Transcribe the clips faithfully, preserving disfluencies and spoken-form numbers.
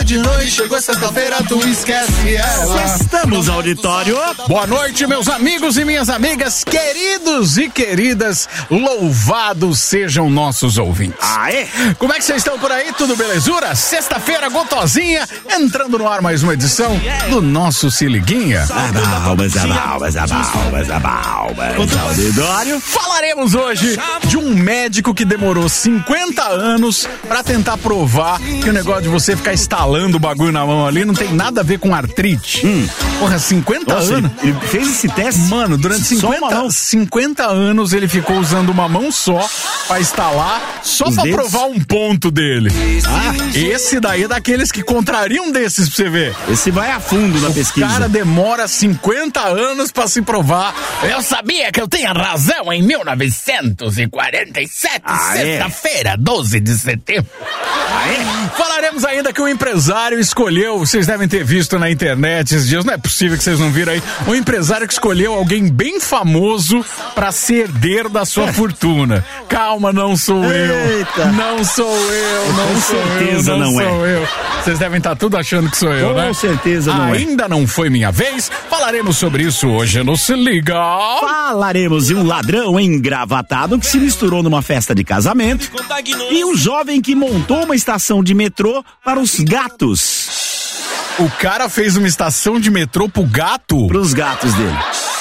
de noite, chegou sexta-feira, tu esquece ela. Estamos, auditório. Boa noite, meus amigos e minhas amigas, queridos e queridas, louvados sejam nossos ouvintes. Aê! Como é que vocês estão por aí? Tudo belezura? Sexta-feira gotosinha, entrando no ar mais uma edição do nosso Se Liguinha. Abalmas, abalmas, abalmas, abalmas, auditório. Falaremos hoje de um médico que demorou cinquenta anos pra tentar provar que o negócio de você ficar instalando o bagulho na mão ali não tem nada a ver com artrite. Hum. Porra, cinquenta Nossa, anos. Ele, ele fez esse teste? Mano, durante cinquenta, cinquenta anos ele ficou usando uma mão só pra instalar, só Os pra dedos? provar um ponto dele. Ah, esse daí é daqueles que contrariam desses pra você ver. Esse vai a fundo na O pesquisa. cara demora cinquenta anos pra se provar. Eu sabia que eu tinha razão em mil novecentos e quarenta e sete, Ah, sexta-feira, doze de setembro. Ah, é? Falaremos ainda que o empresário escolheu, vocês devem ter visto na internet esses dias, não é possível que vocês não viram aí, um empresário que escolheu alguém bem famoso pra ser herdeiro da sua fortuna. Calma, não sou eu. Eita. Não sou eu, não Com sou certeza eu, não, não sou eu. Vocês devem estar tudo achando que sou eu, Com né? certeza não é. Ainda não foi minha vez. Falaremos sobre isso hoje no Se Liga. Falaremos de um ladrão engravatado que se misturou numa festa de casamento e um jovem que montou uma estação de metrô para os gatos. O cara fez uma estação de metrô pro gato? Para os gatos dele.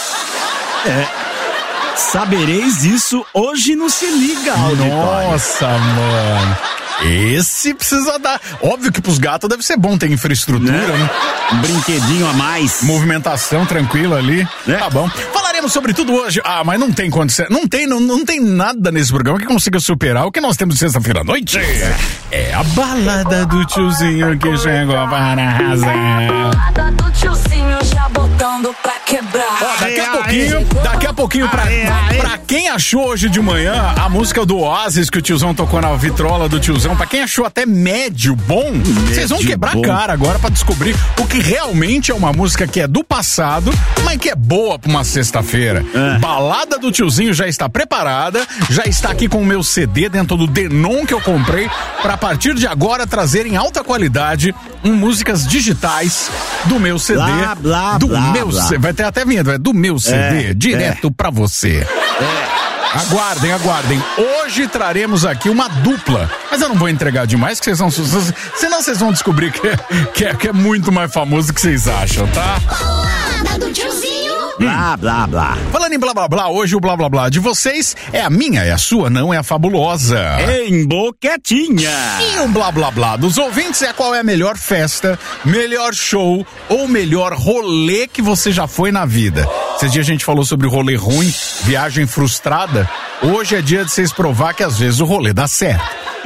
É. Sabereis isso hoje no Se Liga, auditório. Nossa, mano. Esse precisa dar. Óbvio que pros gatos deve ser bom ter infraestrutura, né? Né? Um brinquedinho a mais. Movimentação tranquila ali. É. Tá bom. Falaremos sobre tudo hoje. Ah, mas não tem condição. Não tem, não, não tem nada nesse programa que consiga superar o que nós temos sexta-feira à noite. É a balada do tiozinho que chegou para arrasar. Balada do tiozinho já botando pra quebrar. Ó, daqui a Aê, pouquinho, aê. daqui a pouquinho, pra, Aê, aê. pra quem achou hoje de manhã a música do Oasis que o tiozão tocou na vitrola do tiozão, pra quem achou até médio bom, vocês vão quebrar bom. a cara agora pra descobrir o que realmente é uma música que é do passado, mas que é boa pra uma sexta-feira. É. Balada do tiozinho já está preparada, já está aqui com o meu C D dentro do Denon que eu comprei, pra a partir de agora trazer em alta qualidade um, músicas digitais do meu C D. Blá, blá, do blá, meu blá. C D. Vai ter até vinheta, do meu C D, É, direto pra você. Aguardem, aguardem. Hoje traremos aqui uma dupla. Mas eu não vou entregar demais, que vocês vão. Senão vocês vão descobrir que é, que é, que é muito mais famoso do que vocês acham, tá? Balada do tiozinho. Blá, blá, blá. Falando em blá blá blá, hoje o blá blá blá de vocês é a minha, é a sua, não é a fabulosa. Em boquetinha. E o blá blá blá dos ouvintes é qual é a melhor festa, melhor show ou melhor rolê que você já foi na vida. Esses dias a gente falou sobre rolê ruim, viagem frustrada. Hoje é dia de vocês provar que às vezes o rolê dá certo.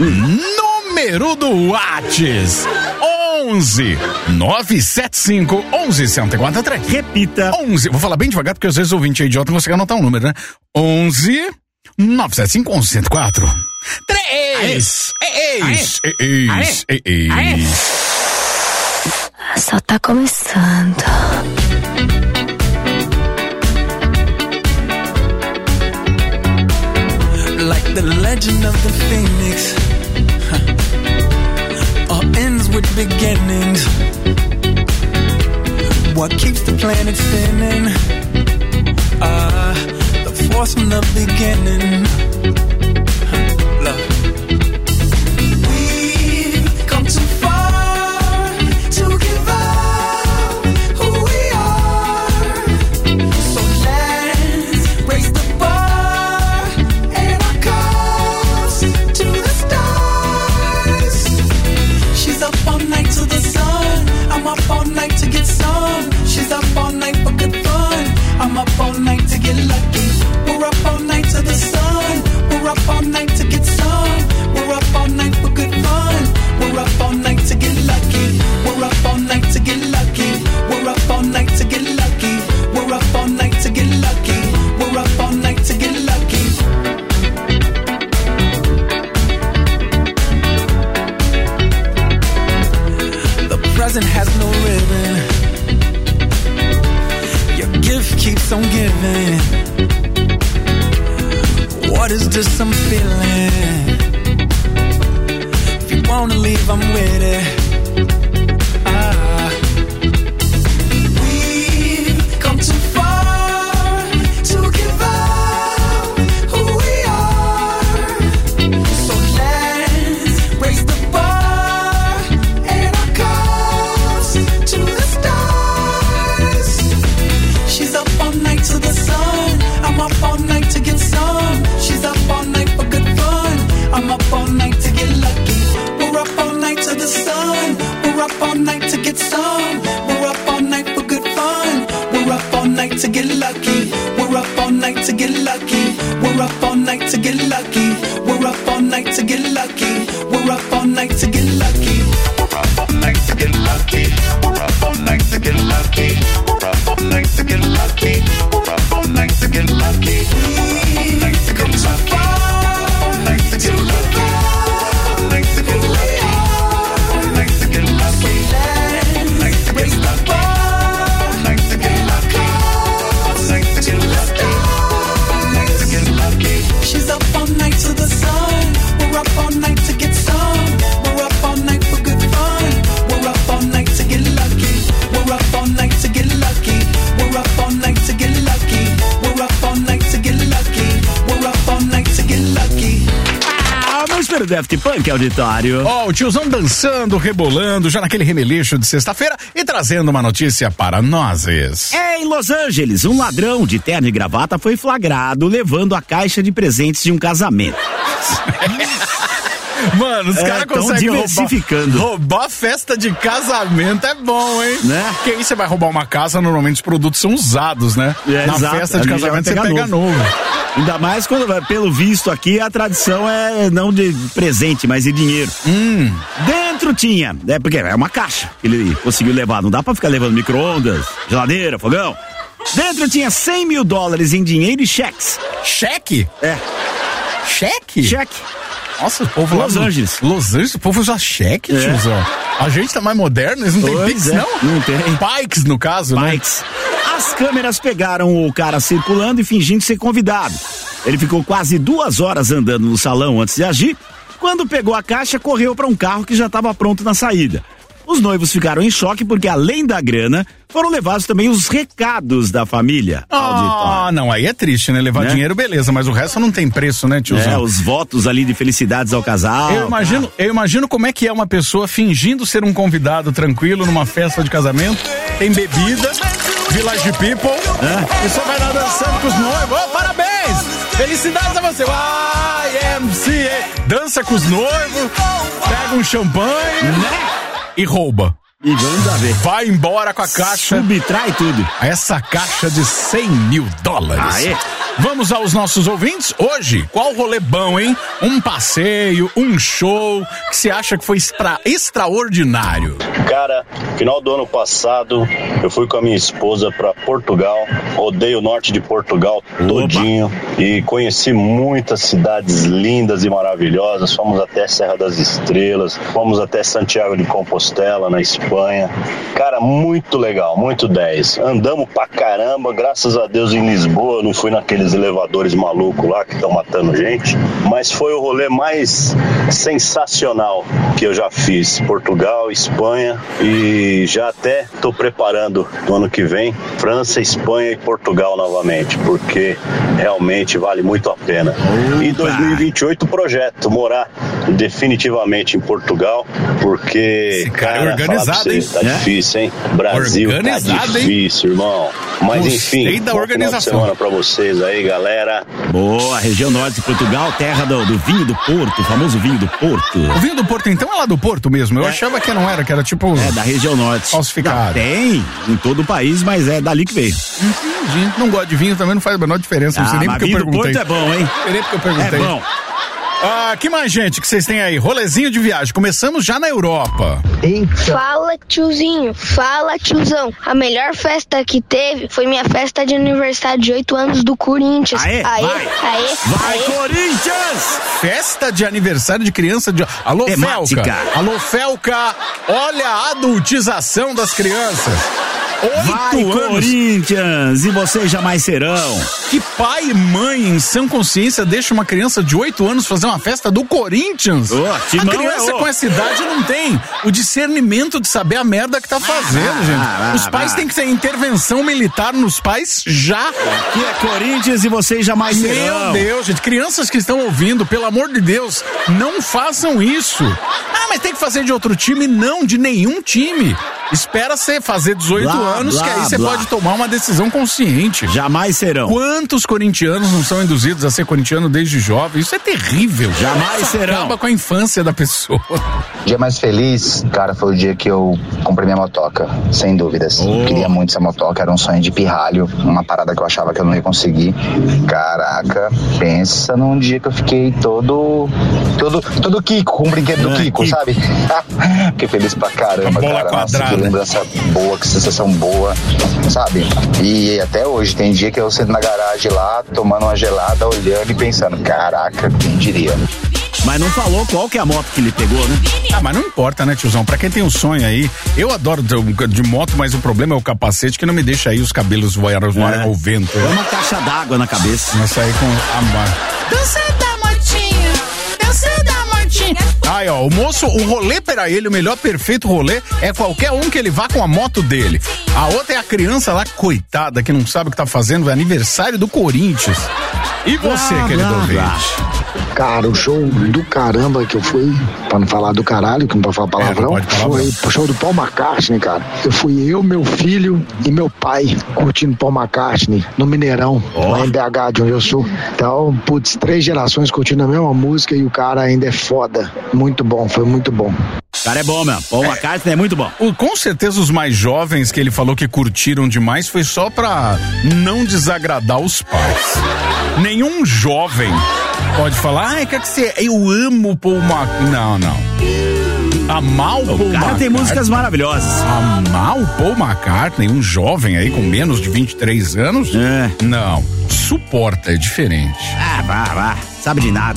Número do Whats: onze nove sete cinco onze cento e quarenta e três. Repita. onze, vou falar bem devagar porque às vezes o ouvinte é idiota e não consegue anotar um número, né? onze nove sete cinco onze cento e quatro. três. Eis. Eis. Eis. Só tá começando. Like the legend of the phoenix, huh. All ends with beginnings. What keeps the planet spinning? Ah, uh, the force from the beginning. Huh. Love. We've come too far to give up who we are. So let's raise the bar and our cups to the stars. She's up all night to the sun. I'm up all night to get some. She's up all night for good fun. I'm up all night to get lucky. We're up all night to the sun. We're up all night to get some. We're up all night for good fun. We're up all night to get lucky. We're up all night to get lucky. We're up all night to get lucky. We're up all night to get lucky. We're up all night to get lucky. The present has no ribbon. Your gift keeps on giving. What is this I'm feeling? If you wanna leave, I'm with it. Daft Punk, auditório. Ó, oh, o tiozão dançando, rebolando, já naquele remeleixo de sexta-feira e trazendo uma notícia para nós. Em Los Angeles, um ladrão de terno e gravata foi flagrado levando a caixa de presentes de um casamento. Mano, os é, caras conseguem diversificando. Roubar, roubar festa de casamento é bom, hein? Né? Porque aí você vai roubar uma casa, normalmente os produtos são usados, né? É, Na exato. festa de Ali casamento você pega pega novo. novo. Ainda mais quando, pelo visto aqui, a tradição é não de presente, mas de dinheiro. Hum. Dentro tinha, é porque é uma caixa que ele conseguiu levar, não dá pra ficar levando micro-ondas, geladeira, fogão. Dentro tinha cem mil dólares em dinheiro e cheques. Cheque? É. Cheque? Cheque. Nossa, o povo Los lá Angeles. Los Angeles, o povo usa cheque, É. tiozão. A gente tá mais moderno, eles não tem Pois Pix, é, não? não tem. Pikes, no caso, né? Pikes. As câmeras pegaram o cara circulando e fingindo ser convidado. Ele ficou quase duas horas andando no salão antes de agir. Quando pegou a caixa, correu para um carro que já estava pronto na saída. Os noivos ficaram em choque porque, além da grana, foram levados também os recados da família. Ah, não, aí é triste, né? Levar Né? dinheiro, beleza, mas o resto não tem preço, né, tiozão? É, os votos ali de felicidades ao casal. Eu imagino, eu imagino como é que é uma pessoa fingindo ser um convidado tranquilo numa festa de casamento, tem bebida, Village People, É. e só vai lá dançando com os noivos. Oh, parabéns! Felicidades a você! Y M C A! Dança com os noivos, pega um champanhe, Né? e rouba. E vamos lá ver. Vai embora com a caixa. Subtrai tudo. Essa caixa de cem mil dólares. Aê. Vamos aos nossos ouvintes. Hoje, qual rolê bom, hein? Um passeio, um show que você acha que foi extra, extraordinário? Cara, final do ano passado, eu fui com a minha esposa pra Portugal, rodei o norte de Portugal todinho e conheci muitas cidades lindas e maravilhosas. Fomos até Serra das Estrelas, fomos até Santiago de Compostela, na Espanha. Cara, muito legal, muito dez. Andamos pra caramba, graças a Deus em Lisboa, não fui naqueles elevadores malucos lá que estão matando gente, mas foi o rolê mais sensacional que eu já fiz. Portugal, Espanha, e já até tô preparando no ano que vem França, Espanha e Portugal novamente, porque realmente vale muito a pena. E dois mil e vinte e oito o projeto, morar definitivamente em Portugal, porque Esse cara é organizado, falar pra você, hein? tá É? difícil, hein? Brasil Organizado, tá difícil, irmão. Mas Gostei enfim, da bom organização. final de semana pra vocês aí, galera. Boa, região norte de Portugal, terra do, do vinho do Porto, o famoso vinho do Porto. O vinho do Porto, então, é lá do Porto mesmo. Eu É. achava que não era, que era tipo... É, da região norte. Falsificado. Não, tem em todo o país, mas é dali que veio. Entendi. Não gosto de vinho, também não faz a menor diferença. Não sei Ah, nem mas porque eu vinho do perguntei. Porto é bom, hein? Sei nem porque eu É perguntei. bom. Ah, que mais, gente, que vocês têm aí? Rolezinho de viagem. Começamos já na Europa. Fala, tiozinho. Fala, tiozão. A melhor festa que teve foi minha festa de aniversário de oito anos do Corinthians. Aê, aê, vai. aê, Vai, aê. Corinthians! Festa de aniversário de criança de... Alô, Temática. Felca. Alô, Felca. Olha a adultização das crianças. Vai, Oito anos. Corinthians! E vocês jamais serão. Que pai e mãe em sã consciência deixa uma criança de oito anos fazer uma festa do Corinthians? Ô, a timão criança é, ô. com essa idade não tem o discernimento de saber a merda que tá fazendo, ah, gente. ah, Os pais ah. têm que ter intervenção militar nos pais já. Que é Corinthians e vocês jamais Meu serão. Deus, gente, crianças que estão ouvindo, pelo amor de Deus, não façam isso. Ah, mas tem que fazer de outro time? Não, de nenhum time. Espera você fazer dezoito Blá, anos, blá, que aí você blá. pode tomar uma decisão consciente. Jamais serão. Quantos corintianos não são induzidos a ser corintiano desde jovem? Isso é terrível. Jamais Isso serão. acaba com a infância da pessoa. O dia mais feliz, cara, foi o dia que eu comprei minha motoca, sem dúvidas. Oh. Queria muito essa motoca, era um sonho de pirralho, uma parada que eu achava que eu não ia conseguir. Caraca, pensa num dia que eu fiquei todo, todo, todo Kiko, com o brinquedo do É, Kiko, Kiko. sabe? Fiquei feliz pra caramba, A bola cara. Nossa, quadrada. que lembrança boa, que sensação boa, sabe? E até hoje, tem dia que eu sento na garagem lá, tomando uma gelada, olhando e pensando, caraca, quem diria? Mas não falou qual que é a moto que ele pegou, né? Ah, mas não importa, né, tiozão? Pra quem tem um sonho aí, eu adoro de, de moto, mas o problema é o capacete que não me deixa aí os cabelos voarem voarem É. ao vento. Foi uma caixa d'água na cabeça. Nós sair com a mar. Dança da motinha, dança da motinha. Aí, ó, o moço, o rolê pra ele, o melhor perfeito rolê é qualquer um que ele vá com a moto dele. A outra é a criança lá, coitada, que não sabe o que tá fazendo, é aniversário do Corinthians. E você, Blá, querido blá, ouvinte? blá. Cara, o show do caramba que eu fui, pra não falar do caralho, que não pode falar palavrão, É, não pode falar foi o show do Paul McCartney, cara. Eu fui eu, meu filho e meu pai curtindo Paul McCartney no Mineirão, Oh. lá em B H, de onde eu sou. Então, putz, três gerações curtindo a mesma música e o cara ainda é foda. Muito bom, foi muito bom. O cara é bom mesmo. Paul McCartney é muito bom. O- com certeza os mais jovens que ele falou que curtiram demais foi só pra não desagradar os pais. Nenhum jovem pode falar, ai, quer que você, eu amo o Paul McCartney. Não, não. Amar o Paul O cara McCartney. tem músicas maravilhosas. Amar o Paul McCartney, um jovem aí com menos de vinte e três anos? É. Não. Suporta, é diferente. Ah, vá, vá. Sabe de nada.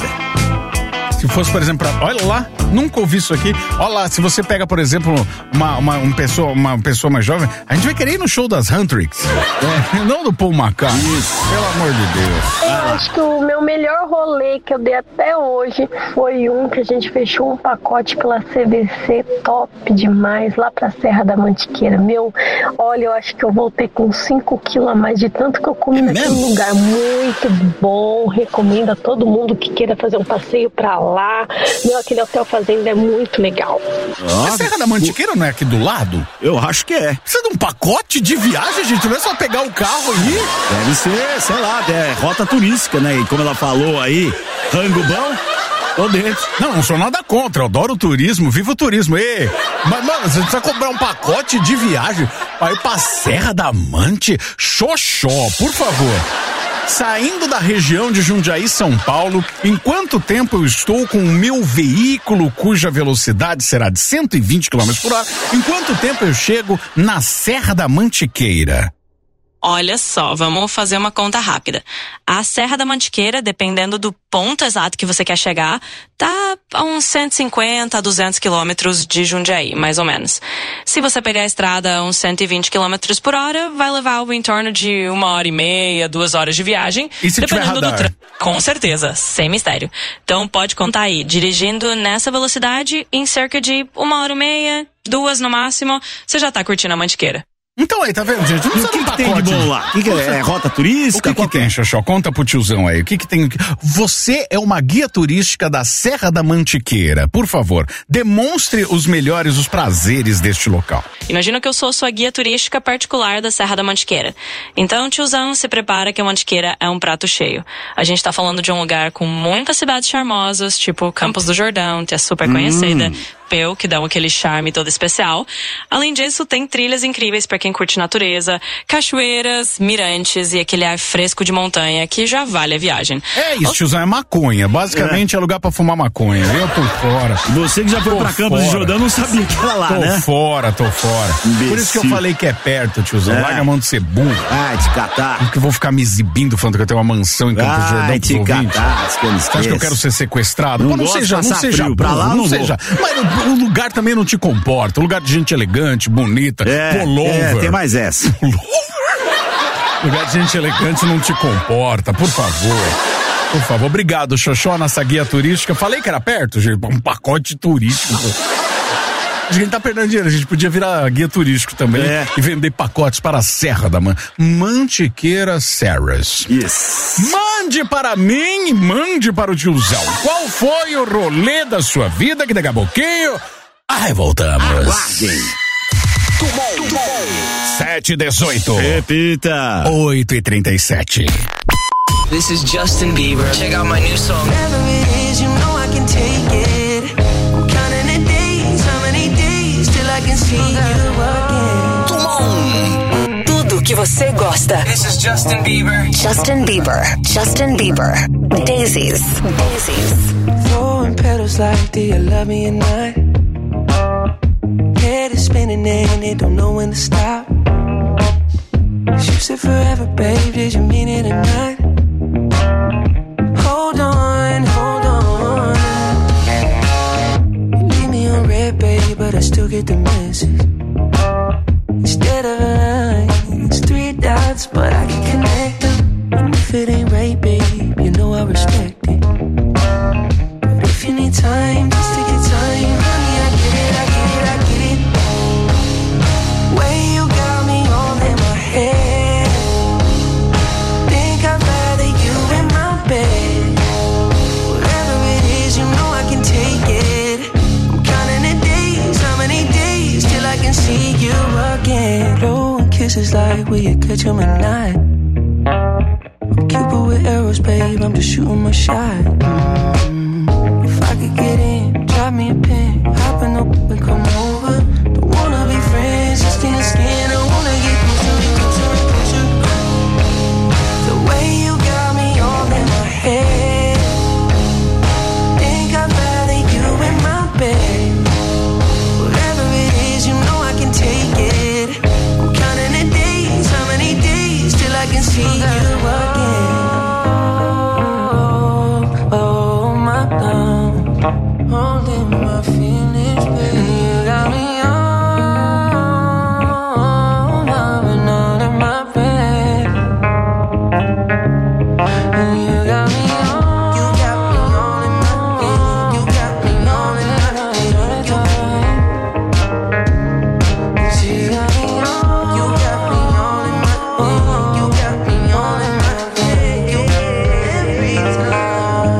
Se fosse, por exemplo, pra, olha lá, nunca ouvi isso aqui. Olha lá, se você pega, por exemplo, uma, uma, um pessoa, uma pessoa mais jovem, a gente vai querer ir no show das Huntrix. É, não do Paul McCartney. Isso. Pelo amor de Deus. Eu acho que o meu melhor rolê que eu dei até hoje foi um que a gente fechou um pacote pela C V C top demais, lá pra Serra da Mantiqueira. Meu, olha, eu acho que eu voltei com cinco quilos a mais de tanto que eu comi naquele mesmo? lugar. Muito bom, recomendo a todo mundo que queira fazer um passeio pra lá. Meu, aquele hotel fazenda é muito legal. A Serra da Mantiqueira não é aqui do lado? Eu acho que é. Precisa de um pacote de viagem, gente. Não é só pegar o carro e ir. Deve ser, sei lá, é rota turística, né? E como ela falou aí, rango bom, tô dentro. Não, não sou nada contra. Eu adoro o turismo, vivo o turismo. Ei, mas, mano, você precisa comprar um pacote de viagem pra ir pra Serra da Mante. Xoxó, por favor. Saindo da região de Jundiaí, São Paulo, em quanto tempo eu estou com o meu veículo cuja velocidade será de cento e vinte quilômetros por hora? Em quanto tempo eu chego na Serra da Mantiqueira? Olha só, vamos fazer uma conta rápida. A Serra da Mantiqueira, dependendo do ponto exato que você quer chegar, tá a uns cento e cinquenta a duzentos quilômetros de Jundiaí, mais ou menos. Se você pegar a estrada a uns cento e vinte quilômetros por hora, vai levar algo em torno de uma hora e meia, duas horas de viagem. E se tiver dependendo do radar? trânsito. Com certeza, sem mistério. Então pode contar aí, dirigindo nessa velocidade, em cerca de uma hora e meia, duas no máximo, você já tá curtindo a Mantiqueira. Então aí, tá vendo, gente? Não E o precisa de que, um que tem de pacote. bom lá? O que, que é? É rota O turística? que, que Qual tem, Xoxó? Conta pro tiozão aí. O que, que tem? Você é uma guia turística da Serra da Mantiqueira. Por favor, demonstre os melhores, os prazeres deste local. Imagina que eu sou sua guia turística particular da Serra da Mantiqueira. Então, tiozão, se prepara que a Mantiqueira é um prato cheio. A gente tá falando de um lugar com muitas cidades charmosas, tipo Campos do Jordão, que é super conhecida. Peu, que dão aquele charme todo especial. Além disso, tem trilhas incríveis para quem curte natureza, cachoeiras, mirantes e aquele ar fresco de montanha que já vale a viagem. É isso, tiozão, é maconha. Basicamente é, lugar pra fumar maconha. Eu tô fora. Você que já foi Tô pra Campos do fora. Jordão não sabia que era lá, Tô né? fora, tô fora. Imbecil. Por isso que eu falei que é perto, tiozão. É. Larga a mão de ser burro. Ai, te catar. Porque eu vou ficar me exibindo falando que eu tenho uma mansão em Campos do Jordão Ai, pros te ouvintes. catar. Você acha que eu quero ser sequestrado? Não Pô, não gosto de seja, não passar seja frio. Pra burro, lá não não vou. seja. Mas o, o lugar também não te comporta. O lugar de gente elegante, bonita, É, pullover. é, tem mais essa. Lugar de gente elegante não te comporta, por favor. Por favor, obrigado, Xoxó, nossa guia turística. Falei que era perto, gente, um pacote turístico. A gente tá perdendo dinheiro, a gente podia virar guia turístico também É. e vender pacotes para a Serra da Man... Mantiqueira Serras. Yes. Mande para mim e mande para o tiozão. Qual foi o rolê da sua vida que daqui a pouquinho... Ai, voltamos. Aguardem. sete e dezoito. Repita. oito e trinta e sete. This is Justin Bieber. Check out my new song. Whatever it is, you know I can take it. I'm counting the days, how many days till I can see you again. Tudo que você gosta. This is Justin Bieber. Justin Bieber. Justin Bieber. Daisies. Daisies. Throwing petals like, do you love me or not? Head is spinning and it don't know when to stop. You said forever, babe, did you mean it or not? Hold on, hold on. You leave me on red, babe, but I still get the message. Instead of a line, it's three dots, but I can connect them. And if it ain't right, babe, you know I respect it. But if you need time, just take your time, honey, I get it, I get it, I get it. Way you got me all in my head. Think I'd rather you in my bed. Whatever is like where you catch 'em at night. I'm Cupid with arrows, babe, I'm just shooting my shot. Mm. If I could get in, drop me a pin, hop in up and come over. Don't wanna be friends, just in the skin, I wanna get closer, closer, closer. The way you got me all in my head, think I'd rather you in my bed. Whatever it is, you know I can take it. I'm counting the days, how many days till I can see you again. Oh, oh my God, holding my feelings, baby. You got me on, I've been out of my bed. And you got me on, you got me on in my bed. You got me on in my bed. You got me on, you got me on in my bed. You got me on in my bed. You every time.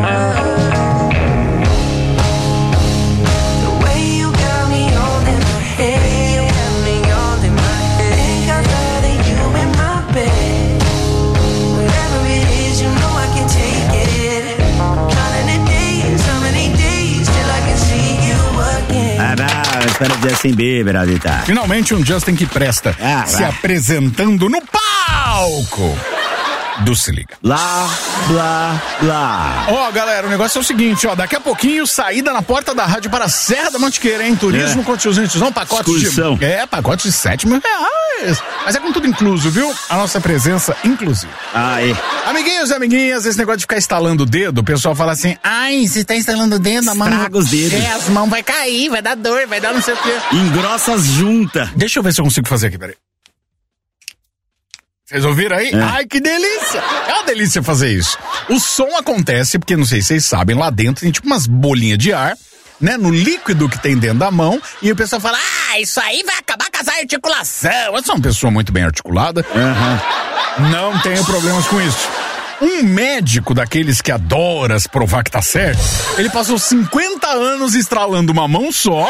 The way you got me all in my head, you got me all in my head. Think I'd rather you in my bed. Whatever it is, you know I can take it. Counting the days, how many days till I can see you again. Ah, não, espera o Justin Bieber, Adita. Finalmente um Justin que presta, Ah, se vai. apresentando no palco do Se Liga. Blá, blá, blá. Ó, galera, o negócio é o seguinte, ó, daqui a pouquinho, saída na porta da rádio para a Serra da Mantiqueira, hein? Turismo É. com tiozinho, tiozão, pacote Excursão. de... É, pacote de sete mil reais. Mas é com tudo incluso, viu? A nossa presença inclusiva. Aí. Amiguinhos e amiguinhas, esse negócio de ficar estalando o dedo, o pessoal fala assim, ai, se tá instalando o dedo, a mão... Estraga os dedos. É, as mãos vai cair, vai dar dor, vai dar não sei o quê. Engrossa as juntas. Deixa eu ver se eu consigo fazer aqui, peraí. Vocês ouviram aí? É. Ai, que delícia! É uma delícia fazer isso. O som acontece, porque não sei se vocês sabem, lá dentro tem tipo umas bolinhas de ar, né? No líquido que tem dentro da mão, e o pessoal fala, ah, isso aí vai acabar com a articulação. Eu sou uma pessoa muito bem articulada. Aham. Não tenho problemas com isso. Um médico daqueles que adora se provar que tá certo, ele passou cinquenta anos estralando uma mão só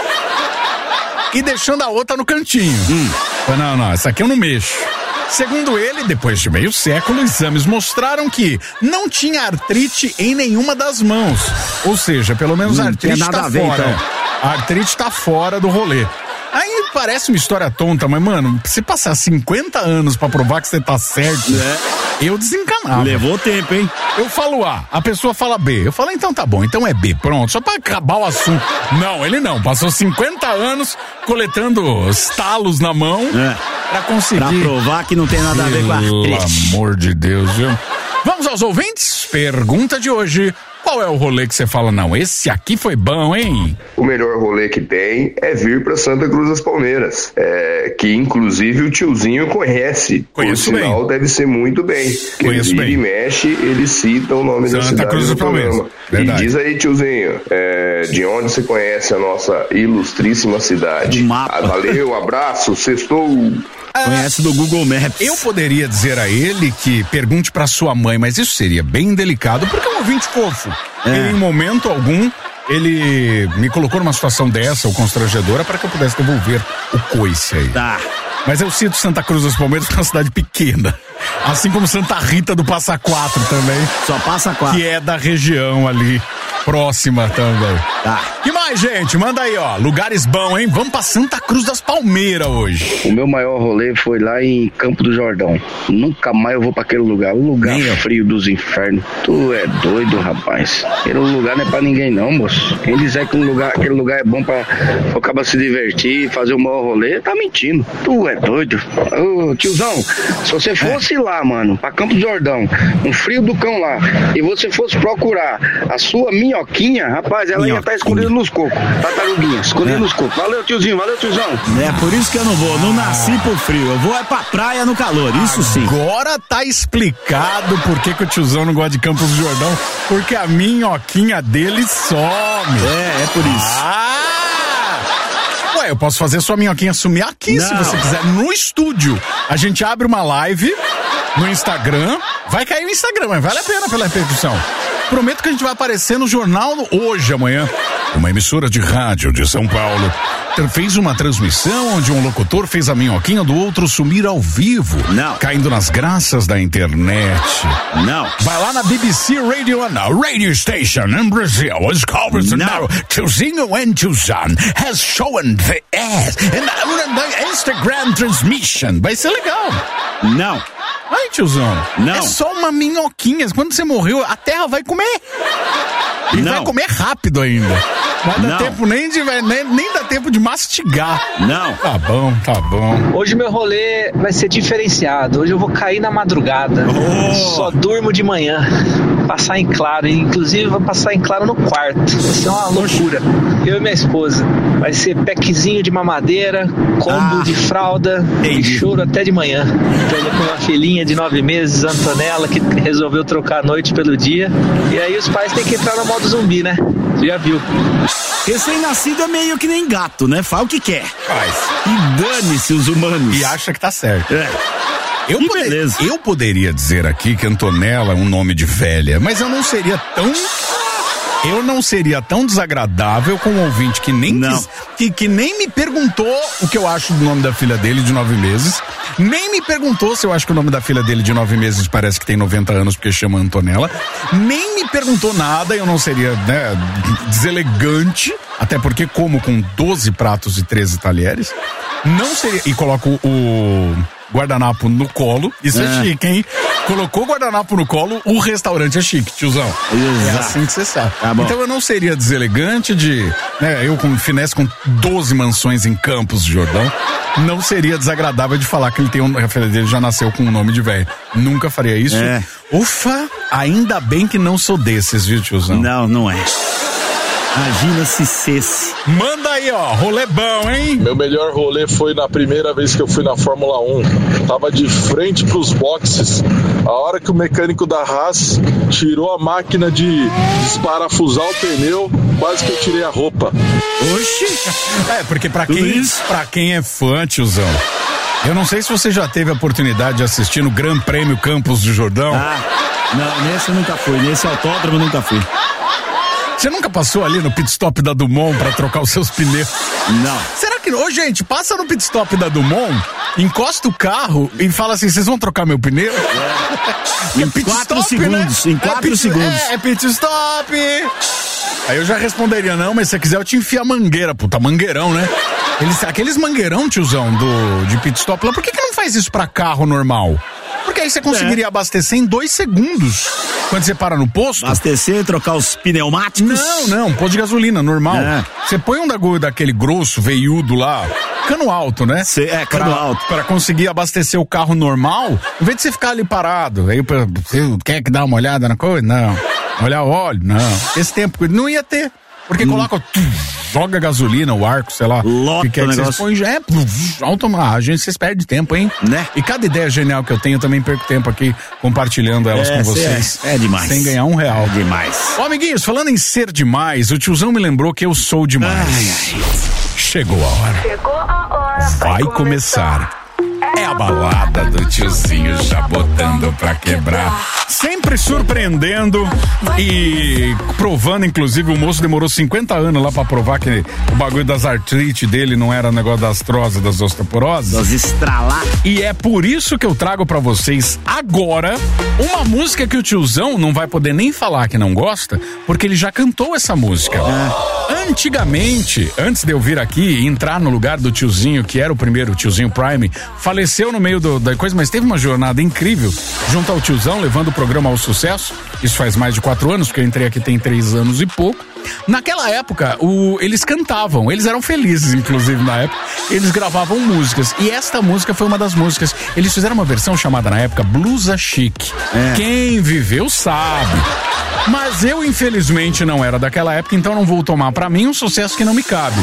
e deixando a outra no cantinho. Hum. Não, não, essa aqui eu não mexo. Segundo ele, depois de meio século, exames mostraram que não tinha artrite em nenhuma das mãos. Ou seja, pelo menos Hum, a artrite tem nada tá a ver, fora. então. A artrite tá fora do rolê. Aí parece uma história tonta, mas, mano, se passar cinquenta anos pra provar que você tá certo, É. eu desencanava. Levou tempo, hein? Eu falo A, a pessoa fala B. Eu falo, então tá bom, então é B, pronto, só pra acabar o assunto. Não, ele não, passou cinquenta anos coletando estalos na mão É. pra conseguir. Pra provar que não tem nada a ver com a Pelo artrite. amor de Deus, viu? Vamos aos ouvintes? Pergunta de hoje. Qual é o rolê que você fala, não, esse aqui foi bom, hein? O melhor rolê que tem é vir pra Santa Cruz das Palmeiras, é, que inclusive o tiozinho conhece. Conheço Por sinal, bem. deve ser muito bem. Porque Conheço vira bem. e mexe, ele cita o nome Santa da cidade Cruz do das Palmeiras. programa. Verdade. E diz aí, tiozinho, é, de onde você conhece a nossa ilustríssima cidade? Do mapa. Ah, valeu, abraço, sextou. Conhece do Google Maps. Eu poderia dizer a ele que pergunte pra sua mãe, mas isso seria bem delicado, porque é um ouvinte fofo. É. Ele, em momento algum, ele me colocou numa situação dessa, ou constrangedora, para que eu pudesse devolver o coice aí. Tá. Mas eu cito Santa Cruz dos Palmeiras, que é uma cidade pequena. Assim como Santa Rita do Passa Quatro também, Só passa quatro. que é da região ali, próxima também. Tá. Que mais, gente? Manda aí, ó. Lugares bons, hein? Vamos pra Santa Cruz das Palmeiras hoje. O meu maior rolê foi lá em Campo do Jordão. Nunca mais eu vou pra aquele lugar. O lugar Nem eu. frio dos infernos. Tu é doido, rapaz. Aquele lugar não é pra ninguém não, moço. Quem disser que um lugar, aquele lugar é bom pra o cara se divertir, fazer o maior rolê, tá mentindo. Tu é doido. Ô, tiozão, se você fosse lá, mano, pra Campo do Jordão, um frio do cão lá, e você fosse procurar a sua minhoquinha, rapaz, ela ia estar Minhoquinha. escondida nos cocos. Tartaruguinha, escondida É. nos cocos. Valeu, tiozinho. Valeu, tiozão. É por isso que eu não vou. Não nasci pro frio. Eu vou é pra praia no calor. Isso sim. Agora tá explicado por que, que o tiozão não gosta de Campos do Jordão. Porque a minhoquinha dele some. É, é por isso. Ah! Ué, eu posso fazer sua minhoquinha sumir aqui, se Não. você quiser, no estúdio. A gente abre uma live no Instagram. Vai cair no Instagram, mas vale a pena pela repercussão. Prometo que a gente vai aparecer no jornal hoje, amanhã. Uma emissora de rádio de São Paulo fez uma transmissão onde um locutor fez a minhoquinha do outro sumir ao vivo. Não. Caindo nas graças da internet. Não. Vai lá na B B C Radio, a radio station in Brazil is called now. Tiozinho and Tiosan has shown the ass in the Instagram transmission. Vai ser legal. Não. Ai, tiozão. Não. É só uma minhoquinha. Quando você morreu, a terra vai comer. E não. vai comer rápido ainda. Vai dar não. tempo nem de. Nem, nem dá tempo de mastigar. Não. Tá bom, tá bom. Hoje meu rolê vai ser diferenciado. Hoje eu vou cair na madrugada. Oh. Só durmo de manhã. Passar em claro. Inclusive vou passar em claro no quarto. Vai ser uma loucura. Eu e minha esposa. Vai ser packzinho de mamadeira, combo ah. de fralda Entendi. E choro até de manhã. Tô com uma filhinha de nove meses, Antonella, que resolveu trocar a noite pelo dia. E aí os pais têm que entrar no modo zumbi, né? Você já viu. Recém-nascido é meio que nem gato, né? Faz o que quer. Faz. E dane-se os humanos. E acha que tá certo. É. Eu, que poder, beleza. eu poderia dizer aqui que Antonella é um nome de velha, mas eu não seria tão... Eu não seria tão desagradável com um ouvinte que nem, quis, que, que nem me perguntou o que eu acho do nome da filha dele de nove meses, nem me perguntou se eu acho que o nome da filha dele de nove meses parece que tem noventa anos porque chama Antonella, nem me perguntou nada. Eu não seria, né, deselegante, até porque como com doze pratos e treze talheres, não seria, e coloco o guardanapo no colo, isso é, é chique, hein? Colocou o guardanapo no colo, o restaurante é chique, tiozão. Exato. É assim que você sabe. Tá bom. Então eu não seria deselegante de, né, eu com finesse com doze mansões em Campos do Jordão, não seria desagradável de falar que ele tem um, a filha dele já nasceu com um nome de velho. Nunca faria isso. É. Ufa, ainda bem que não sou desses, viu, tiozão? Não, não é. Imagina se cesse. Manda aí, ó, rolê bom, hein? Meu melhor rolê foi na primeira vez que eu fui na Fórmula um. Tava de frente pros boxes. A hora que o mecânico da Haas tirou a máquina de desparafusar o pneu, quase que eu tirei a roupa. Oxi! É, porque pra quem, pra quem é fã, tiozão, eu não sei se você já teve a oportunidade de assistir no Gran Prêmio Campos do Jordão. Ah, não, nesse eu nunca fui, nesse autódromo eu nunca fui. Você nunca passou ali no pit stop da Dumont pra trocar os seus pneus? Não. Será que... Ô, gente, passa no pit stop da Dumont, encosta o carro e fala assim, vocês vão trocar meu pneu? É. Em quatro stop, segundos, né? Em quatro é pit, segundos. É, é pit stop. Aí eu já responderia, não, mas se você quiser eu te enfio a mangueira, puta, mangueirão, né? Eles, aqueles mangueirão, tiozão, do, de pit stop lá, por que que não faz isso pra carro normal? Porque aí você conseguiria é. abastecer em dois segundos. Quando você para no posto. Abastecer, trocar os pneumáticos. Não, não, posto de gasolina, normal. É. Você põe um da, daquele grosso, veiudo lá, cano alto, né? Cê, é, cano pra, alto. Pra conseguir abastecer o carro normal, em vez de você ficar ali parado, aí você quer que dá uma olhada na coisa? Não. Olhar o óleo? Não. Esse tempo não ia ter. Porque hum. coloca, joga gasolina, o arco, sei lá. Lota que quer o que negócio. Vocês põem, já é, automático. A gente, vocês perdem tempo, hein? Né? E cada ideia genial que eu tenho, eu também perco tempo aqui compartilhando elas é, com vocês. É, é demais. Sem ganhar um real. É demais. Ó, amiguinhos, falando em ser demais, o tiozão me lembrou que eu sou demais. Ai, ai. Chegou a hora. Chegou a hora. Vai começar. É a balada do tiozinho já botando pra quebrar. Sempre surpreendendo e provando, inclusive o moço demorou cinquenta anos lá pra provar que o bagulho das artrite dele não era negócio das artrose, das osteoporoses. Das estralar. E é por isso que eu trago pra vocês agora uma música que o tiozão não vai poder nem falar que não gosta, porque ele já cantou essa música. É. Antigamente, antes de eu vir aqui e entrar no lugar do tiozinho, que era o primeiro tiozinho Prime, faleceu no meio do, da coisa, mas teve uma jornada incrível junto ao tiozão, levando o programa ao sucesso. Isso faz mais de quatro anos, porque eu entrei aqui tem três anos e pouco. Naquela época, o, eles cantavam, eles eram felizes, inclusive, na época. Eles gravavam músicas, e esta música foi uma das músicas. Eles fizeram uma versão chamada, na época, Blusa Chique. É. Quem viveu sabe. Mas eu, infelizmente, não era daquela época, então não vou tomar pra mim um sucesso que não me cabe.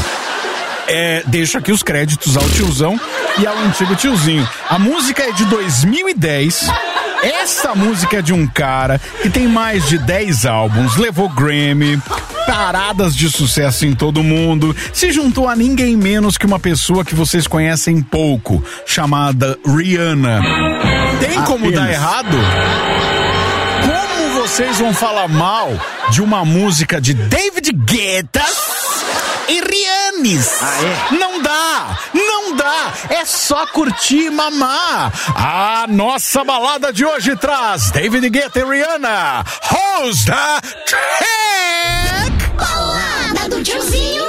É, deixo aqui os créditos ao tiozão e ao antigo tiozinho. A música é de dois mil e dez. Essa música é de um cara que tem mais de dez álbuns, levou Grammy, paradas de sucesso em todo mundo, se juntou a ninguém menos que uma pessoa que vocês conhecem pouco, chamada Rihanna. Tem como dar errado? Como vocês vão falar mal de uma música de David Guetta e Rihanna. Ah, é? Não dá, não dá, é só curtir e mamar. A nossa balada de hoje traz David Guetta e Rihanna. Who's the Trick? Balada do tiozinho.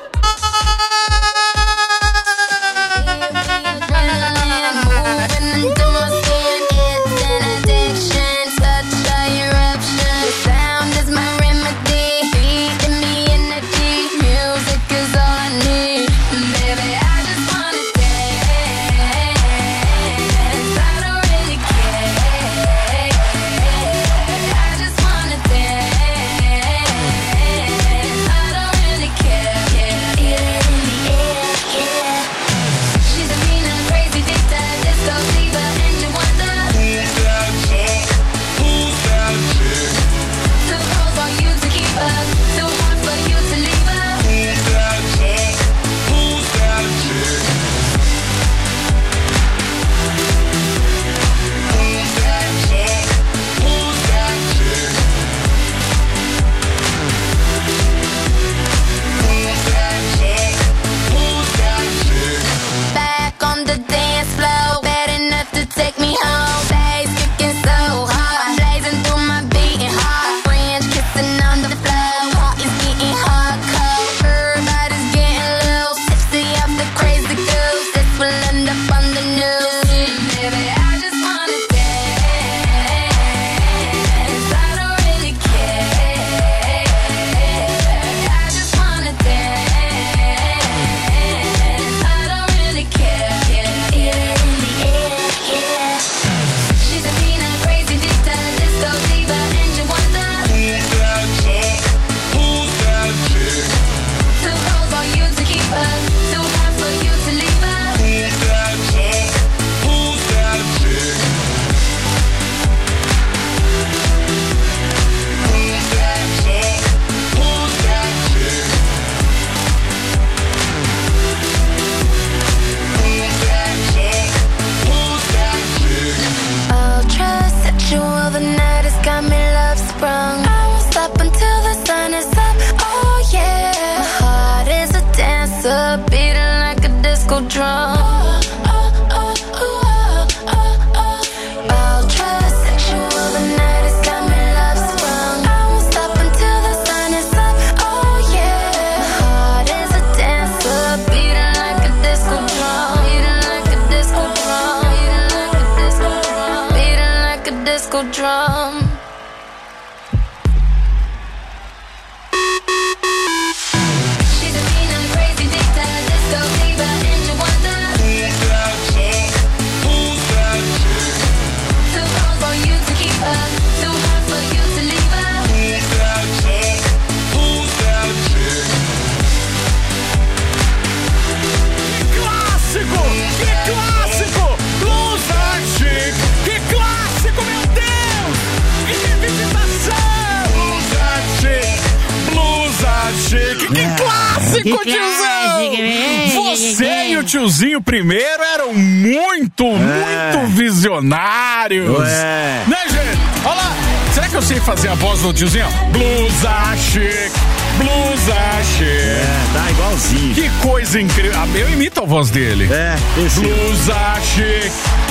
Você e o tiozinho primeiro eram muito, é. muito visionários. Ué. Né, gente? Olha lá. Será que eu sei fazer a voz do tiozinho? Blusa chic, blusa chic. É, tá igualzinho. Que coisa incrível. Eu imito a voz dele. É, esse. Blusa chic,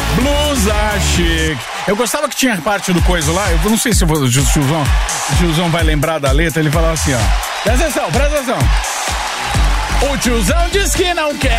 blusa chic. Eu gostava que tinha parte do coisa lá. Eu não sei se o tiozão, o tiozão vai lembrar da letra. Ele falava assim, ó. Presta atenção, presta atenção. O tiozão diz que não quer,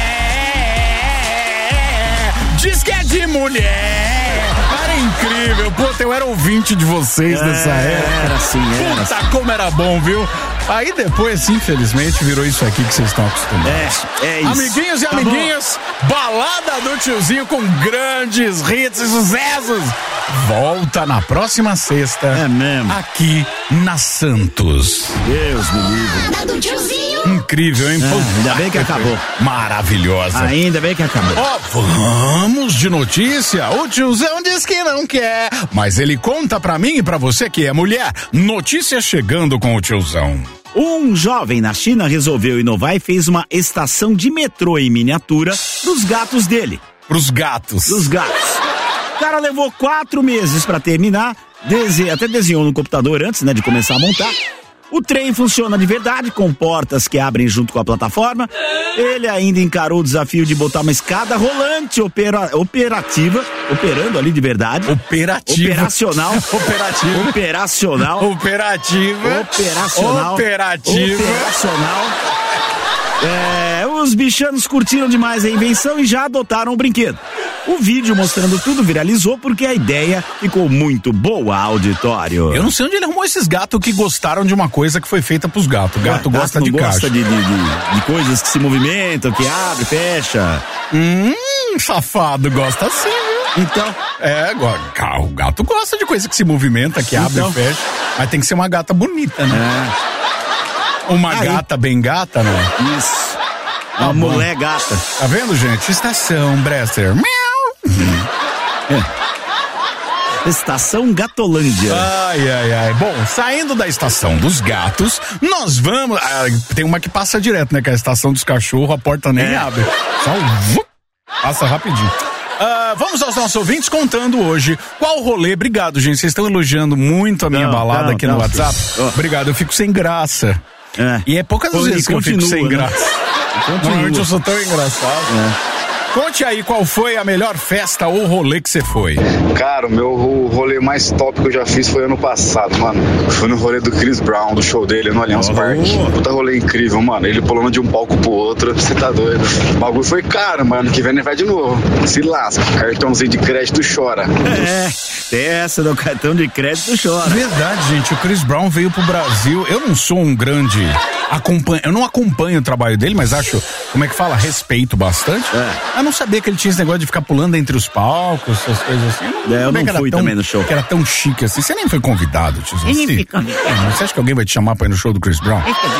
diz que é de mulher. Era incrível, puta, eu era ouvinte de vocês é, nessa época. Era assim, era Puta, assim. como era bom, viu? Aí depois, infelizmente, virou isso aqui que vocês estão acostumados. É, é isso. Amiguinhos e tá amiguinhas, bom. Balada do tiozinho com grandes hits e sucessos. Volta na próxima sexta. É mesmo. Aqui na Santos. Deus me livre. Balada do tiozinho. Incrível, hein? É, ainda bem que acabou. Maravilhosa. Ainda bem que acabou. Ó, oh, vamos de notícia. O tiozão diz que não quer, mas ele conta pra mim e pra você que é mulher. Notícia chegando com o tiozão. Um jovem na China resolveu inovar e fez uma estação de metrô em miniatura dos gatos dele. Pros gatos. Dos gatos. O cara levou quatro meses pra terminar dese- até desenhou no computador antes, né, de começar a montar. O trem funciona de verdade, com portas que abrem junto com a plataforma. Ele ainda encarou o desafio de botar uma escada rolante opera- operativa, operando ali de verdade. Operativa. Operacional. Operativa. Operacional. Operativa. Operacional. Operativa. Operacional. É, os bichanos curtiram demais a invenção e já adotaram o brinquedo. O vídeo mostrando tudo viralizou porque a ideia ficou muito boa, auditório. Eu não sei onde ele arrumou esses gatos que gostaram de uma coisa que foi feita pros gatos. O gato Ah, gosta não de gosta caixa. de, de, de, de coisas que se movimentam, que abre, fecha. Hum, safado, gosta assim, viu? Então. É, agora, o gato gosta de coisa que se movimenta, que abre Então. e fecha. Mas tem que ser uma gata bonita, né? É. Uma Aí. gata bem gata, né? Isso. Tá Uma bom. mulher gata. Tá vendo, gente? Estação Brester. Miau. É. Estação Gatolândia. Ai, ai, ai. Bom, saindo da estação dos gatos, nós vamos. Ah, tem uma que passa direto, né? Que é a estação dos cachorros, a porta nem É. abre. Só um... Passa rapidinho. Ah, vamos aos nossos ouvintes contando hoje qual o rolê. Obrigado, gente. Vocês estão elogiando muito a minha Não, balada não, aqui não, no WhatsApp. oh. Obrigado, eu fico sem graça. É. E é poucas Pô, vezes e que eu fico continua, sem né? graça. Continua. Normalmente eu sou tão engraçado. É. Conte aí qual foi a melhor festa ou rolê que você foi. Cara, o meu o rolê mais top que eu já fiz foi ano passado, mano. Foi no rolê do Chris Brown, do show dele no Allianz Oh. Parque. Puta rolê incrível, mano. Ele pulando de um palco pro outro, você tá doido. O bagulho foi caro, mano. Que vem ele vai de novo. Se lasca. Cartãozinho de crédito chora. É, tem essa do cartão de crédito chora. Verdade, gente. O Chris Brown veio pro Brasil. Eu não sou um grande acompanho, eu não acompanho o trabalho dele, mas acho, como é que fala, respeito bastante. É. Eu não sabia que ele tinha esse negócio de ficar pulando entre os palcos, essas coisas assim. É, eu sabia não que era fui tão- também no show. Que era tão chique assim. Você nem foi convidado, tio. Eu nem fui convidado. Você acha que alguém vai te chamar pra ir no show do Chris Brown?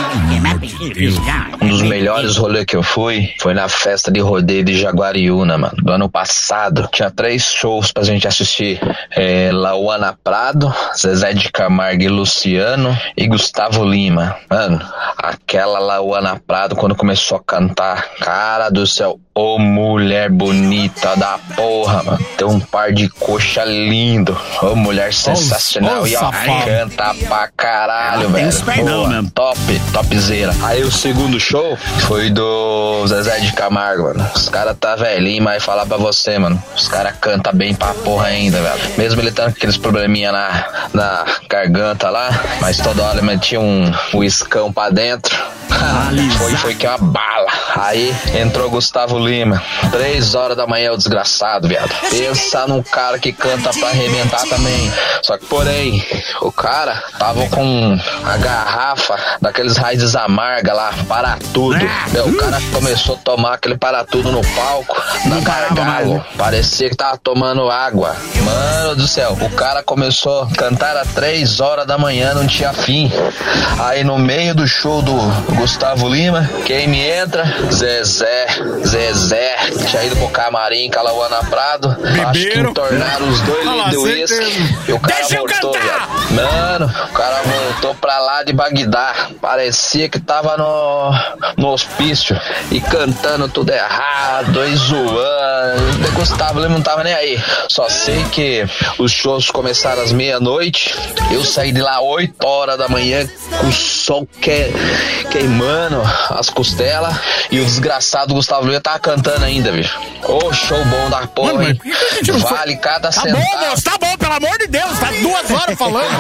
Um dos melhores rolês que eu fui foi na festa de rodeio de Jaguariúna, mano. Do ano passado. Tinha três shows pra gente assistir. É, Lauana Prado, Zezé de Camargo e Luciano e Gustavo Lima. Mano, aquela Lauana Prado, quando começou a cantar, cara do céu, ô mulher bonita da porra, mano. Tem um par de coxa lindo. Ô mulher sensacional. ô, e ó, safado. canta pra caralho, Tem velho. os pernão Boa, mesmo. Top, topzera. Aí o segundo show foi do Zezé de Camargo, mano. Os caras tá velhinho, mas falar pra você, mano. Os caras cantam bem pra porra ainda, velho. Mesmo ele tendo aqueles probleminha na, na garganta lá, mas toda hora ele metia um uiscão pra dentro. foi, foi que é uma bala. Aí entrou Gustavo Lima. Três horas da manhã, o desgraçado, viado. Pensa num cara que canta pra arrebentar também. Só que, porém, o cara tava com a garrafa daqueles raízes amarga lá, para tudo. Meu, o cara começou a tomar aquele para tudo no palco, na gargalo. Parecia que tava tomando água. Mano do céu, o cara começou a cantar às três horas da manhã, não tinha fim. Aí no meio do show do Gustavo Lima, quem me entra? Zezé, Zezé, tinha ido pro camarim com a Lauana Prado. Acho que Beberam. entornaram os dois Ah lá, litros de uísque. certeza. E o cara Deixa eu voltou, cantar! viado. Mano, o cara voltou pra lá de Bagdá. Parecia que tava no, no hospício. E cantando tudo errado, e zoando. O Gustavo Lima não tava nem aí. Só sei que os shows começaram às meia-noite. Eu saí de lá oito horas da manhã com o sol que, queimando as costelas. E o desgraçado Gustavo Lima tava cantando ainda, bicho. Ô, show bom da porra, Mano, mas hein? por que que a gente não foi- Vale cada Tá centavo. bom, moço, tá bom, pelo amor de Deus, tá duas horas falando.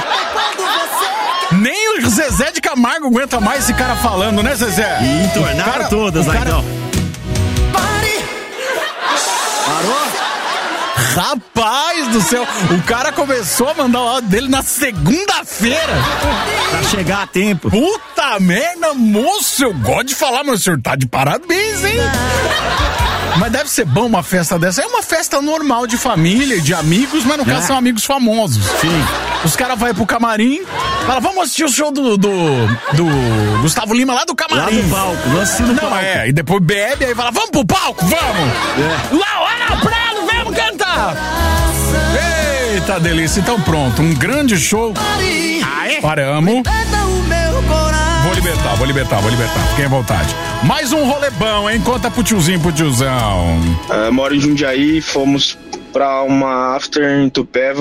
Nem o Zezé de Camargo aguenta mais esse cara falando, né, Zezé? E entornaram O cara- todas o lá, cara- então. Parou? Rapaz do céu, o cara começou a mandar o áudio dele na segunda-feira. Pra chegar a tempo. Puta merda, moço, eu gosto de falar, mas o senhor tá de parabéns, hein? Mas deve ser bom uma festa dessa. É uma festa normal de família, de amigos, mas no caso É. são amigos famosos. Sim. Os caras vão pro camarim, falam, vamos assistir o show do, do, do Gustavo Lima lá do Lá camarim. no palco, vamos assistir no Não, palco. é, e depois bebe, aí fala, vamos pro palco, vamos! É. Lá, olha Prado, vamos cantar! Eita delícia, então pronto, um grande show. Paramos. Vou libertar, vou libertar, vou libertar, fiquem à vontade. Mais um rolê bom, hein? Conta pro tiozinho, pro tiozão. Uh, moro em Jundiaí, fomos pra uma after em Tupéva.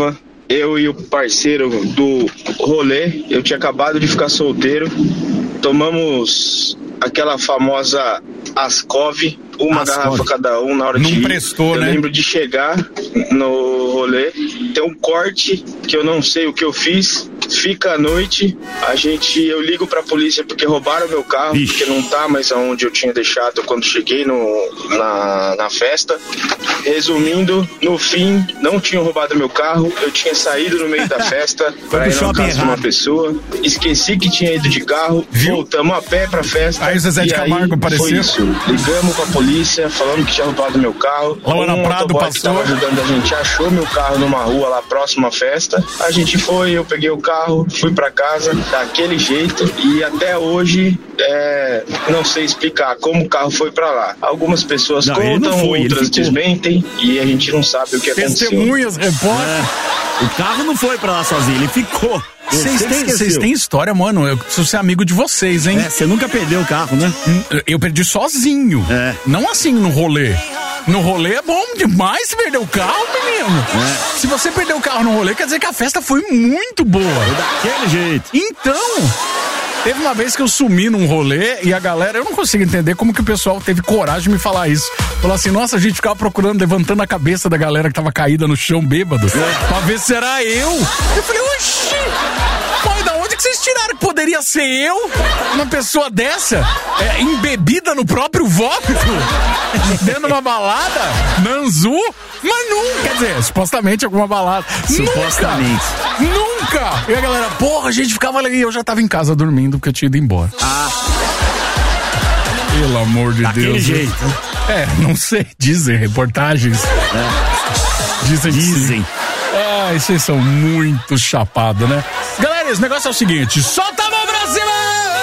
eu e o parceiro do rolê, eu tinha acabado de ficar solteiro, tomamos aquela famosa Ascov, uma Ascov. garrafa cada um na hora Não de ir. prestou, eu né? lembro de chegar no rolê, tem um corte que eu não sei o que eu fiz, fica à noite, a gente, eu ligo pra polícia porque roubaram meu carro, Ixi. porque não tá mais aonde eu tinha deixado quando cheguei no, na, na festa. Resumindo, no fim, não tinham roubado meu carro, eu tinha saído no meio da festa pra pro ir na shopping casa de uma errado. pessoa, esqueci que tinha ido de carro, voltamos a pé pra festa. Aí o Zezé de e Camargo aí apareceu. foi isso. Ligamos pra polícia, falando que tinha roubado meu carro. Laura um Prado motoboy que passou. tava ajudando a gente achou meu carro numa rua lá próxima à festa. A gente foi, eu peguei o carro, fui pra casa daquele jeito e até hoje é, não sei explicar como o carro foi pra lá. Algumas pessoas Não, ele não contam, foi, ele outras ficou. desmentem e a gente não sabe o que aconteceu. Testemunhas, repórter. É, o carro não foi pra lá sozinho, ele ficou. Vocês Você têm, esqueceu. vocês têm história, mano. Eu preciso ser amigo de vocês, hein? É, você nunca perdeu o carro, né? Eu perdi sozinho. É. Não assim no rolê. No rolê é bom demais se perder o carro, menino. É. Se você perder o carro no rolê, quer dizer que a festa foi muito boa. Daquele jeito. Então, teve uma vez que eu sumi num rolê e a galera, eu não consigo entender como que o pessoal teve coragem de me falar isso. Falou assim, nossa, a gente ficava procurando, levantando a cabeça da galera que tava caída no chão, bêbado, É. pra ver se era eu. Eu falei, oxi, pai, da onde que vocês tiraram que poderia ser eu? Uma pessoa dessa, é, embebida no próprio vómito, dentro de uma balada, Nanzu, mas nunca, quer dizer, supostamente alguma balada. Supostamente. Nunca! Nunca! E a galera, porra, a gente ficava ali, eu já tava em casa dormindo porque eu tinha ido embora. Ah. Pelo amor de Daquele Deus. jeito. É, não sei, dizem, reportagens. É. Dizem. que Dizem. sim. Ai, vocês são muito chapados, né? Galera, esse negócio é o seguinte, solta a mão brasileira!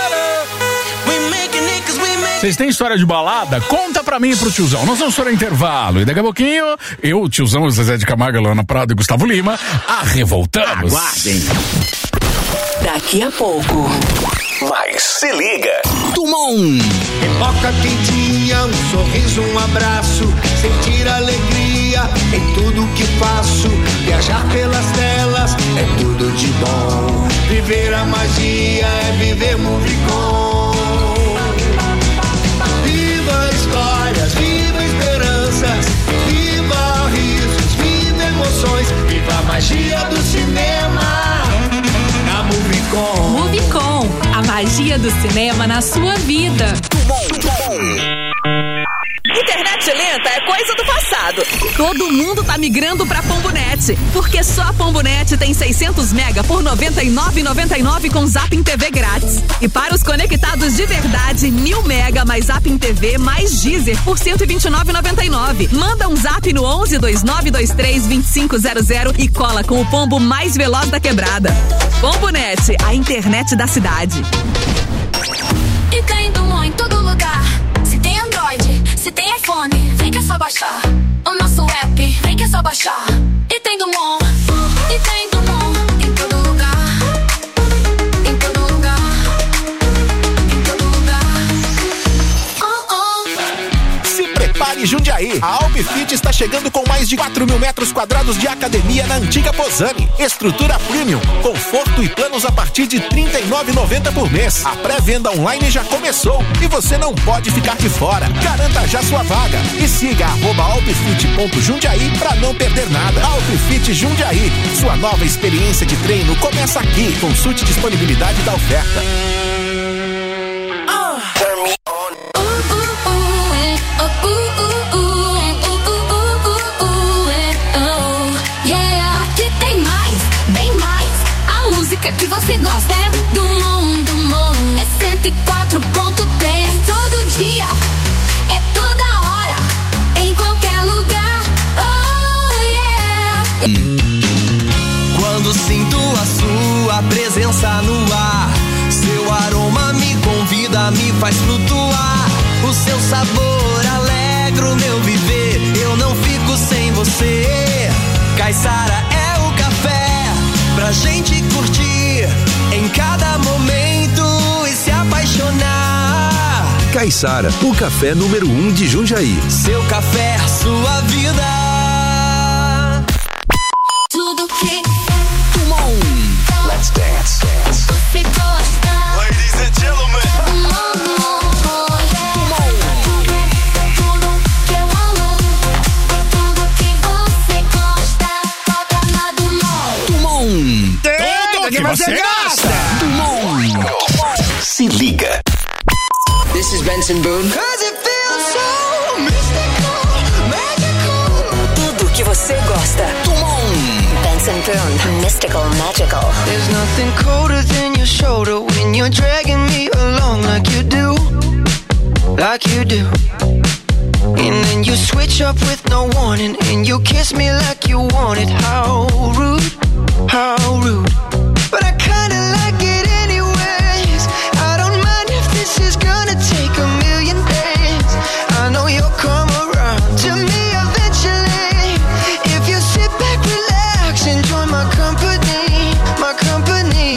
Vocês têm história de balada? Conta pra mim e pro tiozão. Nós vamos para o intervalo. E daqui a pouquinho, eu, o tiozão, o Zezé de Camargo, Luana Prado e Gustavo Lima, arrevoltamos. Aguardem. Daqui a pouco. Mas se liga. Tumon. Pipoca quentinha, um sorriso, um abraço, sentir alegria em tudo que faço. Viajar pelas telas é tudo de bom. Viver a magia é viver Movicon. Viva histórias, viva esperanças, viva risos, viva emoções, viva a magia do cinema na Movicon. Movicon, a magia do cinema na sua vida. Internet lenta é coisa do passado. Todo mundo tá migrando pra PomboNet, porque só a PomboNet tem seiscentos mega por noventa e nove reais e noventa e nove centavos com Zapping T V grátis. E para os conectados de verdade, mil mega mais Zapping T V mais Deezer por cento e vinte e nove reais e noventa e nove centavos. Manda um zap no onze, dois nove dois três, vinte e cinco zero zero e cola com o pombo mais veloz da quebrada. PomboNet, a internet da cidade. E tem Dumont em todo lugar. Se tem Android, se tem iPhone, vem que é só baixar. O nosso app, vem que é só baixar. E tem Dumont, e tem Dumont em todo lugar. Em todo lugar. Em todo lugar. Oh, oh. Se prepare, Jundiaí. A Alpfit está chegando com mais de quatro mil metros quadrados de academia na antiga Posani. Estrutura premium, conforto e planos a partir de trinta e nove reais e noventa centavos por mês. A pré-venda online já começou e você não pode ficar de fora. Garanta já sua vaga e siga arroba alpfit ponto jundiaí para não perder nada. Alpfit Jundiaí, sua nova experiência de treino começa aqui. Consulte disponibilidade da oferta. Que você gosta é do mundo, mundo. É cento e quatro ponto três. Todo dia, é toda hora, em qualquer lugar. Oh yeah. Quando sinto a sua presença no ar, seu aroma me convida, me faz flutuar. O seu sabor alegra o meu viver. Eu não fico sem você. Caiçara é o café pra gente curtir em cada momento e se apaixonar. Caiçara, o café número um de Jundiaí. Seu café, sua vida. Tudo que que você gasta. Se liga. This is Benson Boone. Cause it feels so mystical, magical. Tudo que você gosta. Benson Boone, mystical, magical. There's nothing colder than your shoulder when you're dragging me along like you do, like you do. And then you switch up with no warning, and you kiss me like you want it. How rude, how rude. But I kinda like it anyways. I don't mind if this is gonna take a million days. I know you'll come around to me eventually. If you sit back, relax, enjoy my company, my company.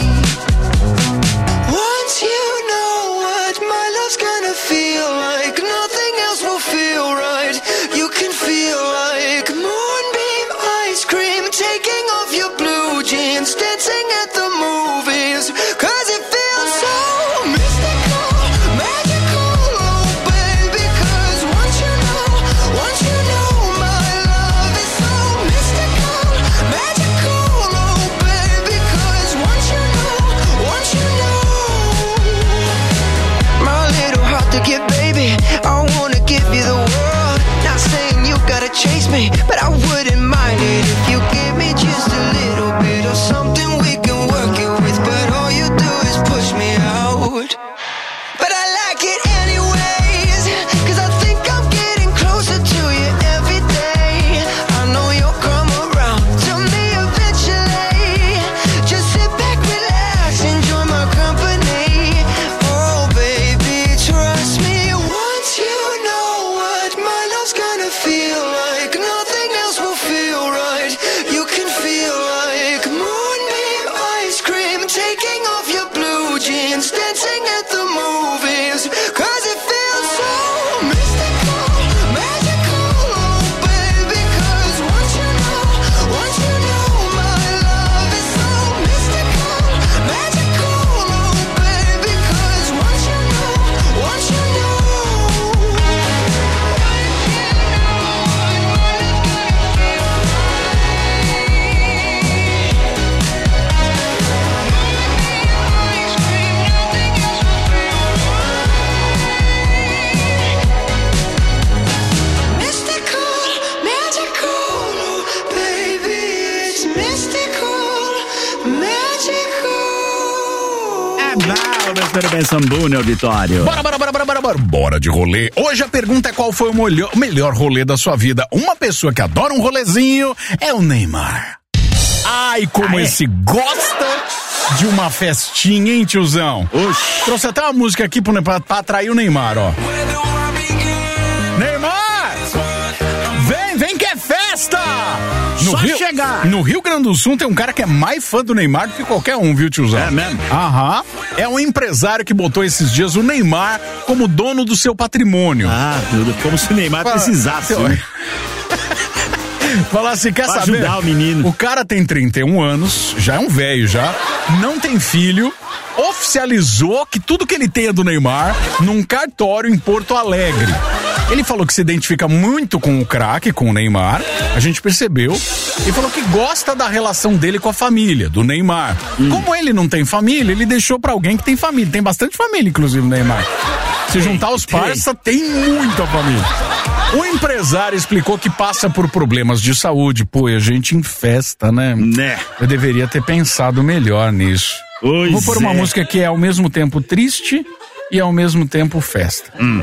Once you know what my love's gonna feel like, nothing else will feel right. You can feel like moonbeam ice cream, taking off your blue jeans, dancing at the movies. Cause it feels so mystical, magical, oh baby. Cause once you know, once you know my love is so mystical, magical, oh baby. Cause once you know, once you know my little heart to get, baby, I wanna give you the world. Not saying you gotta chase me, but I wouldn't mind it if you give me just a little bit of something we can work it with. But all you do is push me out. But I like it anyways, cause I think I'm getting closer to you every day. I know you'll come around to me eventually. Just sit back, relax, enjoy my company. Oh baby, trust me. Once you know what my love's gonna feel like, nothing else will feel right. You can feel like moonbeam ice cream, taking off your blue jeans, dancing at the movies. Cause it feels so mystical, magical, oh baby. Cause once you know, once you know my love is so mystical, magical, oh baby. Cause once you know, once you know. Mystical, magical, oh baby, it's mystical, magical. É bom, doutor Benson Boone, auditório. Bora, bora, bora, bora, bora, bora. Bora de rolê. Hoje a pergunta é qual foi o molho- o melhor rolê da sua vida. Uma pessoa que adora um rolezinho é o Neymar. Ai, como Ah, é? esse gosta de uma festinha, hein, tiozão? Oxi. Trouxe até uma música aqui pro, pra, pra atrair o Neymar, ó. Neymar! Vem, vem que é festa! Só Rio, chegar. No Rio Grande do Sul tem um cara que é mais fã do Neymar do que qualquer um, viu, tiozão? É mesmo? Aham. É um empresário que botou esses dias o Neymar como dono do seu patrimônio. Ah, tudo como se o Neymar Fala- precisasse. Seu- né? Falar assim, quer Pra saber? ajudar o menino. O cara tem trinta e um anos, já é um velho já, não tem filho, oficializou que tudo que ele tem é do Neymar num cartório em Porto Alegre. Ele falou que se identifica muito com o craque, com o Neymar, a gente percebeu, e falou que gosta da relação dele com a família, do Neymar. Hum. Como ele não tem família, ele deixou pra alguém que tem família, tem bastante família, inclusive, o Neymar. Se juntar os tem. parça, tem muita família. O empresário explicou que passa por problemas de saúde. Pô, e a gente em festa, né? Né? Eu deveria ter pensado melhor nisso. Pois Vou pôr uma é. música que é ao mesmo tempo triste e ao mesmo tempo festa. Hum.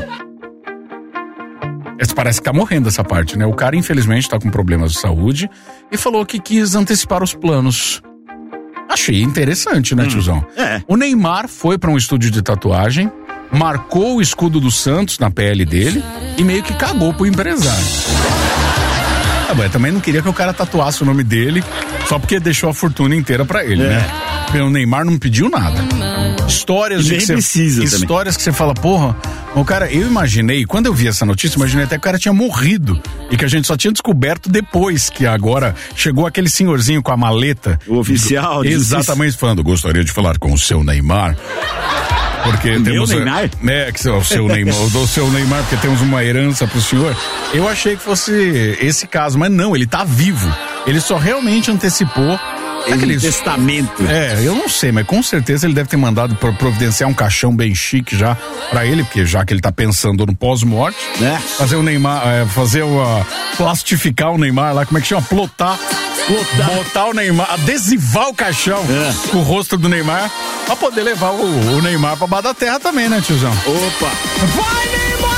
Esse parece que tá morrendo essa parte, né? O cara, infelizmente, tá com problemas de saúde e falou que quis antecipar os planos. Achei interessante, né, tiozão? É. O Neymar foi pra um estúdio de tatuagem, marcou o escudo do Santos na pele dele e meio que cagou pro empresário. Ah, mas também não queria que o cara tatuasse o nome dele só porque deixou a fortuna inteira pra ele, É. né? O Neymar não pediu nada. Histórias E de nem que você, precisa também. histórias que você fala, porra, o cara, eu imaginei, quando eu vi essa notícia, imaginei até que o cara tinha morrido e que a gente só tinha descoberto depois que agora chegou aquele senhorzinho com a maleta. O oficial. disse Exatamente, falando, gostaria de falar com o seu Neymar. Porque Meu temos. Neymar? É, que o seu Neymar, o seu Neymar, porque temos uma herança pro senhor. Eu achei que fosse esse caso, mas não, ele tá vivo. Ele só realmente antecipou Aqueles... testamento. É, eu não sei, mas com certeza ele deve ter mandado pro- providenciar um caixão bem chique já pra ele, porque já que ele tá pensando no pós-morte, né? Fazer o Neymar, é, fazer o uh, plastificar o Neymar lá, como é que chama? Plotar. Plotar. Botar o Neymar, adesivar o caixão É. com o rosto do Neymar pra poder levar o, o Neymar pra baixo da terra também, né, tiozão? Opa! Vai, Neymar!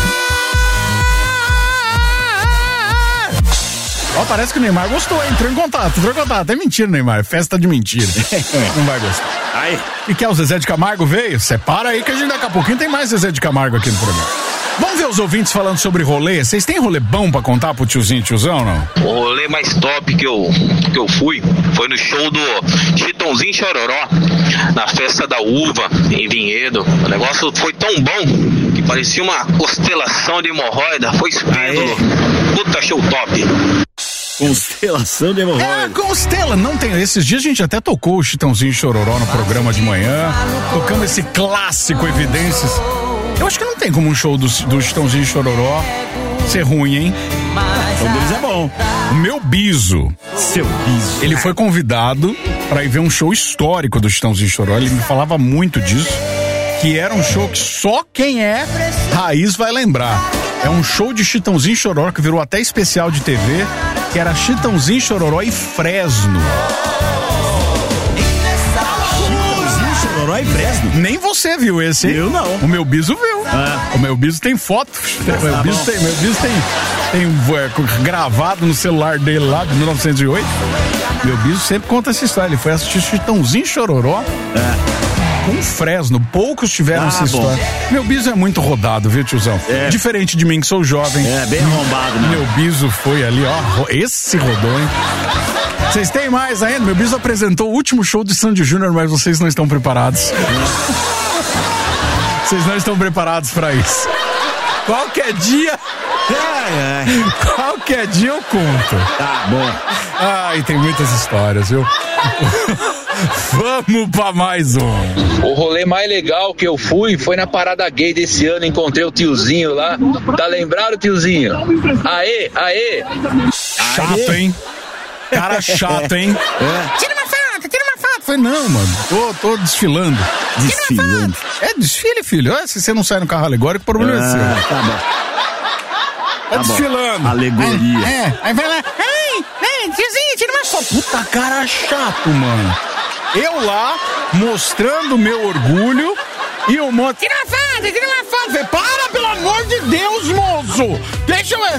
Ó, parece que o Neymar gostou, hein? Entrou em contato, entrou em contato. É mentira, Neymar, é festa de mentira. Não vai gostar. Aí. E que é o Zezé de Camargo veio? Separa aí que a gente daqui a pouquinho tem mais Zezé de Camargo aqui no programa. Vamos ver os ouvintes falando sobre rolê. Vocês têm rolê bom pra contar pro tiozinho e tiozão, não? O rolê mais top que eu, que eu fui foi no show do Chitãozinho Chororó, na festa da uva, em Vinhedo. O negócio foi tão bom que parecia uma constelação de hemorroida. Foi esplêndido. Puta show top. Constelação de hemorroida. É, Constela, não tem. Esses dias a gente até tocou o Chitãozinho e Chororó no programa de manhã. Tocamos esse clássico Evidências. Eu acho que não tem como um show do, do Chitãozinho e Chororó ser ruim, hein? O show deles é bom. O meu biso. Seu biso. Ele foi convidado pra ir ver um show histórico do Chitãozinho e Chororó. Ele me falava muito disso. Que era um show que só quem é raiz vai lembrar. É um show de Chitãozinho e Chororó que virou até especial de T V, que era Chitãozinho, Chororó e Fresno. Chitãozinho, Chororó e Fresno. Nem você viu esse, hein? Eu não. O meu biso viu. Ah. O meu biso tem foto. O meu tá biso bom. tem, meu biso tem, tem é, gravado no celular dele lá de mil novecentos e oito. Meu biso sempre conta essa história. Ele foi assistir Chitãozinho e Chororó. É. Com Fresno, poucos tiveram Ah, essa bom. história. Meu biso é muito rodado, viu, tiozão? É. Diferente de mim, que sou jovem. É, bem arrombado, né? Meu biso foi ali, ó. ro- Esse rodou, hein? Vocês têm mais ainda? Meu biso apresentou o último show de Sandy Júnior, mas vocês não estão preparados. Vocês não estão preparados pra isso. Qualquer dia. É, é. Qualquer dia eu conto. Tá bom. Ai, tem muitas histórias, viu? Vamos pra mais um. O rolê mais legal que eu fui foi na parada gay desse ano. Encontrei o tiozinho lá. Tá lembrado, tiozinho? Aê, aê. Chato, hein? Cara chato, hein? É. Tira uma foto, tira uma foto. Falei, não, mano, tô, tô desfilando. Desfilando. É desfile, filho. É, se você não sai no carro alegórico, o problema é seu. Ah, tá bom. Tá Tá bom. desfilando. Alegoria. É, é, aí vai lá. Ei, ei, tiozinho, tira uma foto. Puta cara chato, mano. Eu lá, mostrando meu orgulho e o moço. Tira uma foto, tira uma foto. Falei, para, pelo amor de Deus, moço. Deixa eu.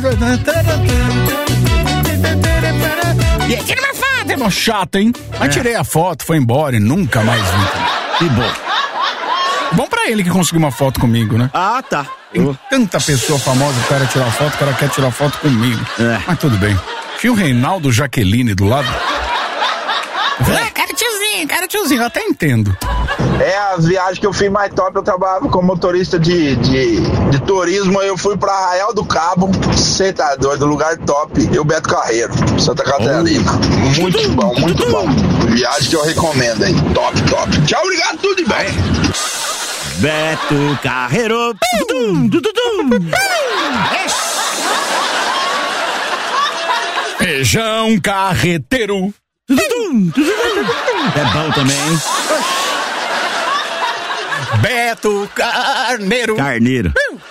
E aí, tira uma foto, irmão. Chato, hein? Mas É. tirei a foto, foi embora e nunca mais vi. Que bom. Bom pra ele que conseguiu uma foto comigo, né? Ah, tá. Tem tanta pessoa famosa que quer tirar foto, o cara quer tirar foto comigo. É. Mas tudo bem. Tinha o Reinaldo Jaqueline do lado. É, cara tiozinho, cara tiozinho, eu até entendo. É, as viagens que eu fiz mais top, eu trabalhava como motorista de, de, de turismo, eu fui pra Arraial do Cabo, cê tá doido, lugar top, e o Beto Carreiro, Santa Catarina. Muito bom, muito bom. Viagem que eu recomendo, hein? Top, top. Tchau, obrigado, tudo de bem. Beto Carreiro. Tudum, tudum. Feijão carreteiro. Tudum, tudum. É bom também, hein? Beto Carneiro. Carneiro.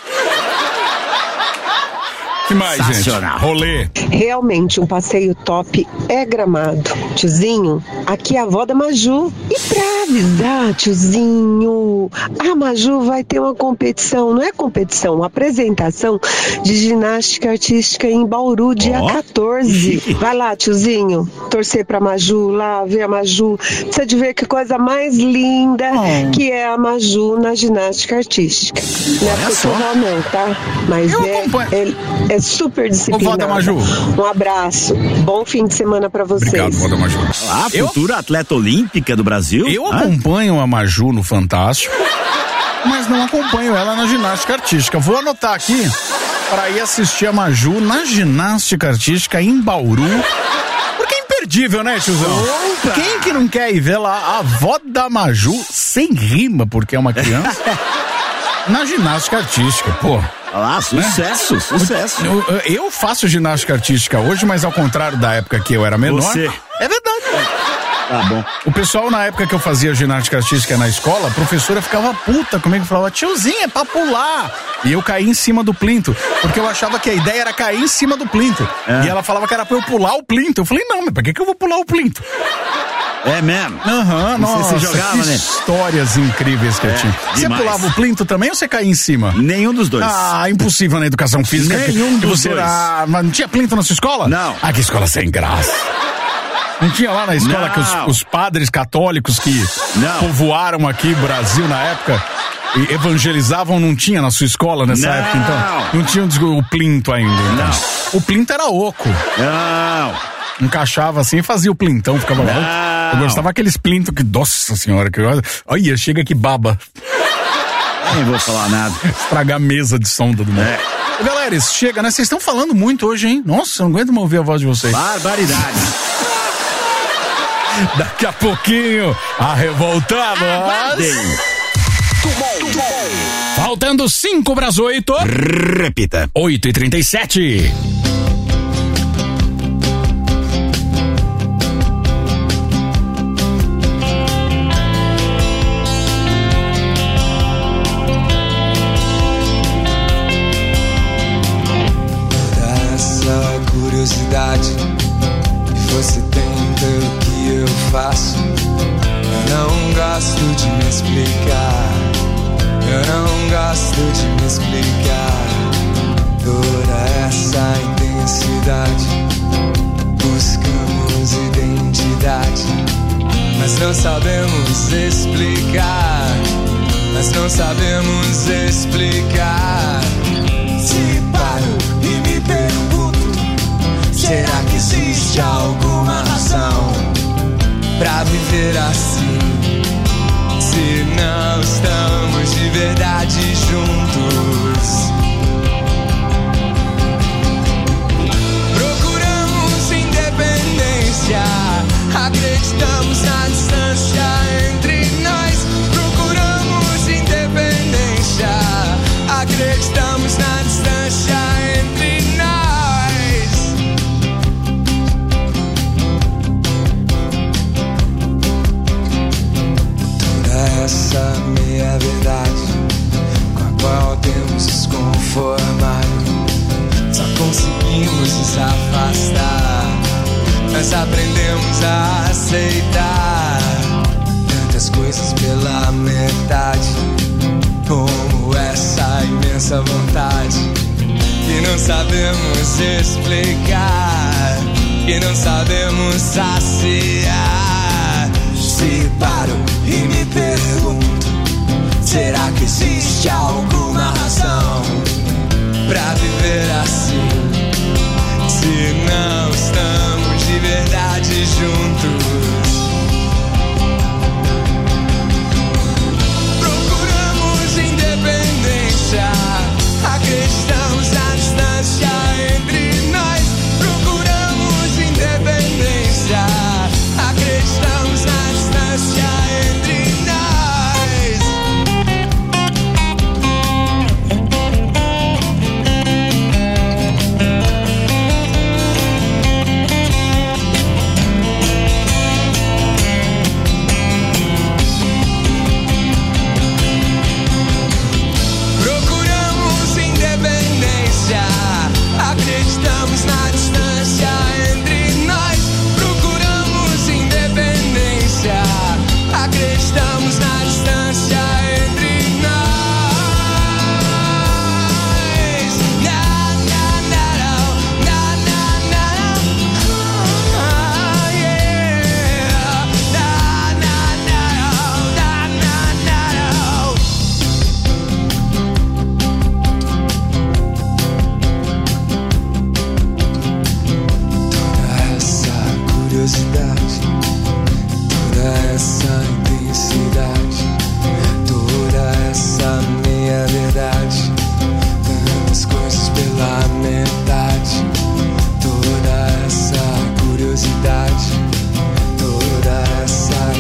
Que mais, gente? Sensacional. Rolê. Realmente, um passeio top é Gramado. Tiozinho, aqui é a avó da Maju. E pra avisar, tiozinho, a Maju vai ter uma competição, não é competição, uma apresentação de ginástica artística em Bauru, dia Ó. quatorze. Vai lá, tiozinho, torcer pra Maju lá, ver a Maju. Precisa de ver que coisa mais linda que é a Maju na ginástica artística. Não é porque eu sou vó não, tá? Mas Eu é, acompanho. é, é super disciplinada. Ô, vó da Maju. Um abraço. Bom fim de semana pra vocês. Obrigado, vó da Maju. A Eu- futura atleta olímpica do Brasil. Eu Ah, acompanho a Maju no Fantástico, mas não acompanho ela na ginástica artística. Vou anotar aqui para ir assistir a Maju na ginástica artística em Bauru. Porque é imperdível, né, tiozão? Opa! Quem que não quer ir ver lá a avó da Maju, sem rima, porque é uma criança, na ginástica artística, pô. Ah, sucesso, sucesso. Eu, eu faço ginástica artística hoje, mas ao contrário da época que eu era menor. Você. É verdade. Tá bom. O pessoal, na época que eu fazia ginástica artística na escola, a professora ficava puta comigo e falava, tiozinho, é pra pular. E eu caí em cima do plinto, porque eu achava que a ideia era cair em cima do plinto. É. E ela falava que era pra eu pular o plinto. Eu falei, não, mas pra que que eu vou pular o plinto? É mesmo? Aham, nossa, você jogava, que né? histórias incríveis que É, eu tinha. Você demais. pulava o plinto também ou você caía em cima? Nenhum dos dois. Ah, impossível na educação física. Nenhum que dos você dois. Era... Mas não tinha plinto na sua escola? Não. Ah, que escola sem graça. Não tinha lá na escola Não. que os, os padres católicos que Não. povoaram aqui o Brasil na época e evangelizavam, não tinha na sua escola nessa Não. época, então? Não tinha o, o plinto ainda. Então. Não. O plinto era oco. Não. Encaixava assim e fazia o plintão, ficava lá. Não. Eu gostava aqueles plintos que, nossa senhora, que olha, chega que baba. Nem vou falar nada. Estragar a mesa de som do mundo. É. Ô, galera, chega, né? Vocês estão falando muito hoje, hein? Nossa, eu não aguento mais ouvir a voz de vocês. Barbaridade. Daqui a pouquinho, a revoltada. Aguardem. Faltando cinco para as oito. Repita. Oito e trinta e sete. Essa curiosidade que você tem pelo que eu faço, eu não gosto de me explicar. Eu não gosto de me explicar. Toda essa intensidade, buscamos identidade, mas não sabemos explicar. Mas não sabemos explicar. Se paro e me pergunto, será que existe alguma razão pra viver assim? Se não estamos de verdade juntos, procuramos independência, acreditamos na distância entre nós. Procuramos independência, acreditamos na distância entre nós. Toda essa meia verdade com a qual temos nos conformado, só conseguimos nos afastar. Nós aprendemos a aceitar tantas coisas pela metade, como essa imensa vontade que não sabemos explicar, que não sabemos saciar. Se paro e me pergunto, será que existe alguma razão pra viver assim? Se não estamos de verdade juntos, procuramos independência, acreditamos na distância entre nós. Procuramos independência, acreditamos na distância entre nós. Procuramos independência, acreditamos na distância entre nós. Procuramos independência, acreditamos na distância entre nós. Na, na, na, não. Na, na, na, não. Ah, yeah. Na, na, na, não. Na, na, na, não. Toda essa curiosidade, toda essa intensidade, toda essa meia verdade, tantas coisas pela metade. Toda essa curiosidade, toda essa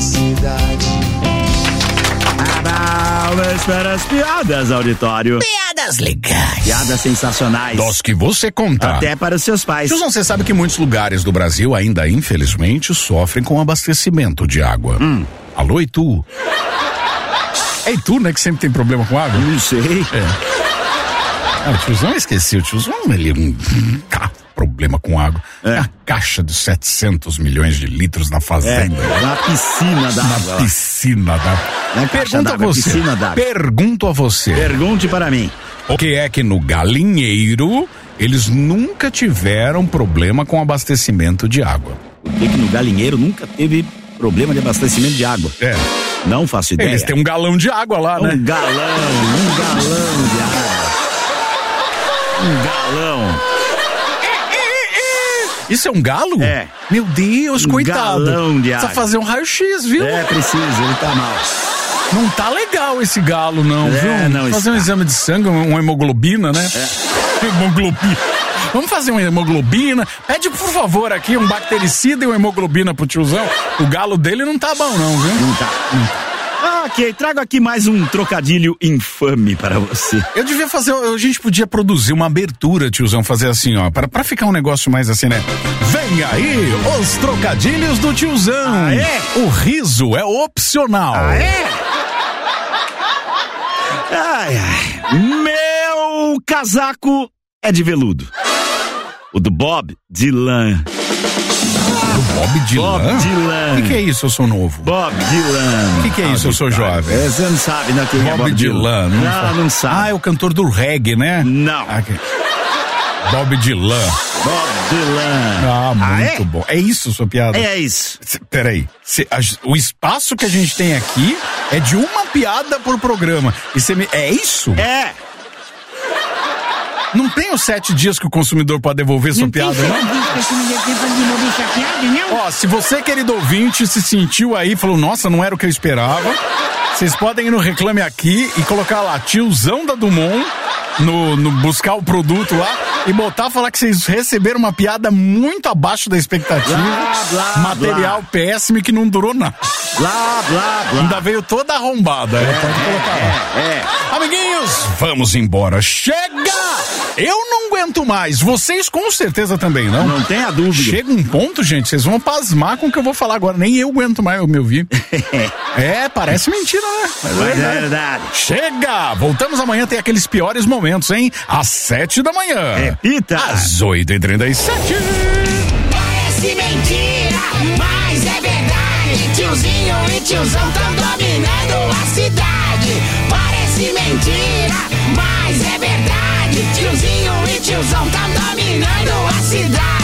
intensidade. Palmas para as piadas, auditório. Piada Piadas legais. Piadas sensacionais. Dos que você conta. Até para os seus pais. Tiozão, você sabe que muitos lugares do Brasil ainda, infelizmente, sofrem com abastecimento de água. Hum. Alô, Itu? É Itu, né, que sempre tem problema com água? Não sei. É. Ah, o tiozão, eu esqueci, o tiozão, ele não tá problema com água. É. A caixa de setecentos milhões de litros na fazenda. É, na piscina d'água. Na piscina d'água. Pergunto a você. Piscina d'água. Pergunto a você. Pergunte para mim. O que é que no galinheiro eles nunca tiveram problema com abastecimento de água? Por que que no galinheiro nunca teve problema de abastecimento de água? É. Não faço ideia. Eles têm um galão de água lá, um né? Um galão, um galão de água. Um galão. Isso é um galo? É. Meu Deus, um coitado. Galão de água. Precisa fazer um raio-x, viu? É, precisa, ele tá mal. Não tá legal esse galo, não, é, viu? Não fazer está. um exame de sangue, uma hemoglobina, né? É. Hemoglobina. Vamos fazer uma hemoglobina. Pede, por favor, aqui um bactericida e uma hemoglobina pro tiozão. O galo dele não tá bom, não, viu? Não tá. Não tá. Ok, trago aqui mais um trocadilho infame para você. Eu devia fazer, a gente podia produzir uma abertura, tiozão, fazer assim, ó, para pra ficar um negócio mais assim, né? Vem aí, os trocadilhos do tiozão. Ah, é? O riso é opcional. Ah, é? Ai, ai. Meu casaco é de veludo. O do Bob Dylan. Bob Dylan? Bob Dylan. O que, que é isso, eu sou novo? Bob Dylan. O que, que é isso, eu sou jovem? É, você não sabe, né? Quem Bob, é Bob Dylan. Dylan. Não, não, não sabe. Ah, é o cantor do reggae, né? Não. Ah, okay. Bob Dylan. Bob Dylan. Ah, muito ah, é? bom. É isso, sua piada? É isso. Cê, peraí. Cê, a, o espaço que a gente tem aqui é de uma piada por programa. E você me... É isso? É. Não tem os sete dias que o consumidor pode devolver sua não piada, tem não? devolver sua piada, não? Ó, se você, querido ouvinte, se sentiu aí e falou, nossa, não era o que eu esperava, vocês podem ir no Reclame Aqui e colocar lá, tiozão da Dumont, no, no buscar o produto lá, e botar, falar que vocês receberam uma piada muito abaixo da expectativa, blá, blá, material blá. péssimo e que não durou nada. Blá, blá, blá. Ainda veio toda arrombada, é, pode colocar lá. É, é. Amiguinhos, vamos embora. Chega! Eu não aguento mais. Vocês com certeza também, não? Não tenha dúvida. Chega um ponto, gente, vocês vão pasmar com o que eu vou falar agora. Nem eu aguento mais me ouvir. É, parece mentira, né? Mas é verdade. é verdade. Chega! Voltamos amanhã, tem aqueles piores momentos, hein? Às sete da manhã. Repita. Às oito e trinta e sete. Parece mentira, mas é verdade. Tiozinho e tiozão tão dominando a cidade. Parece mentira, mas é verdade. Tiozinho e tiozão tão dominando a cidade.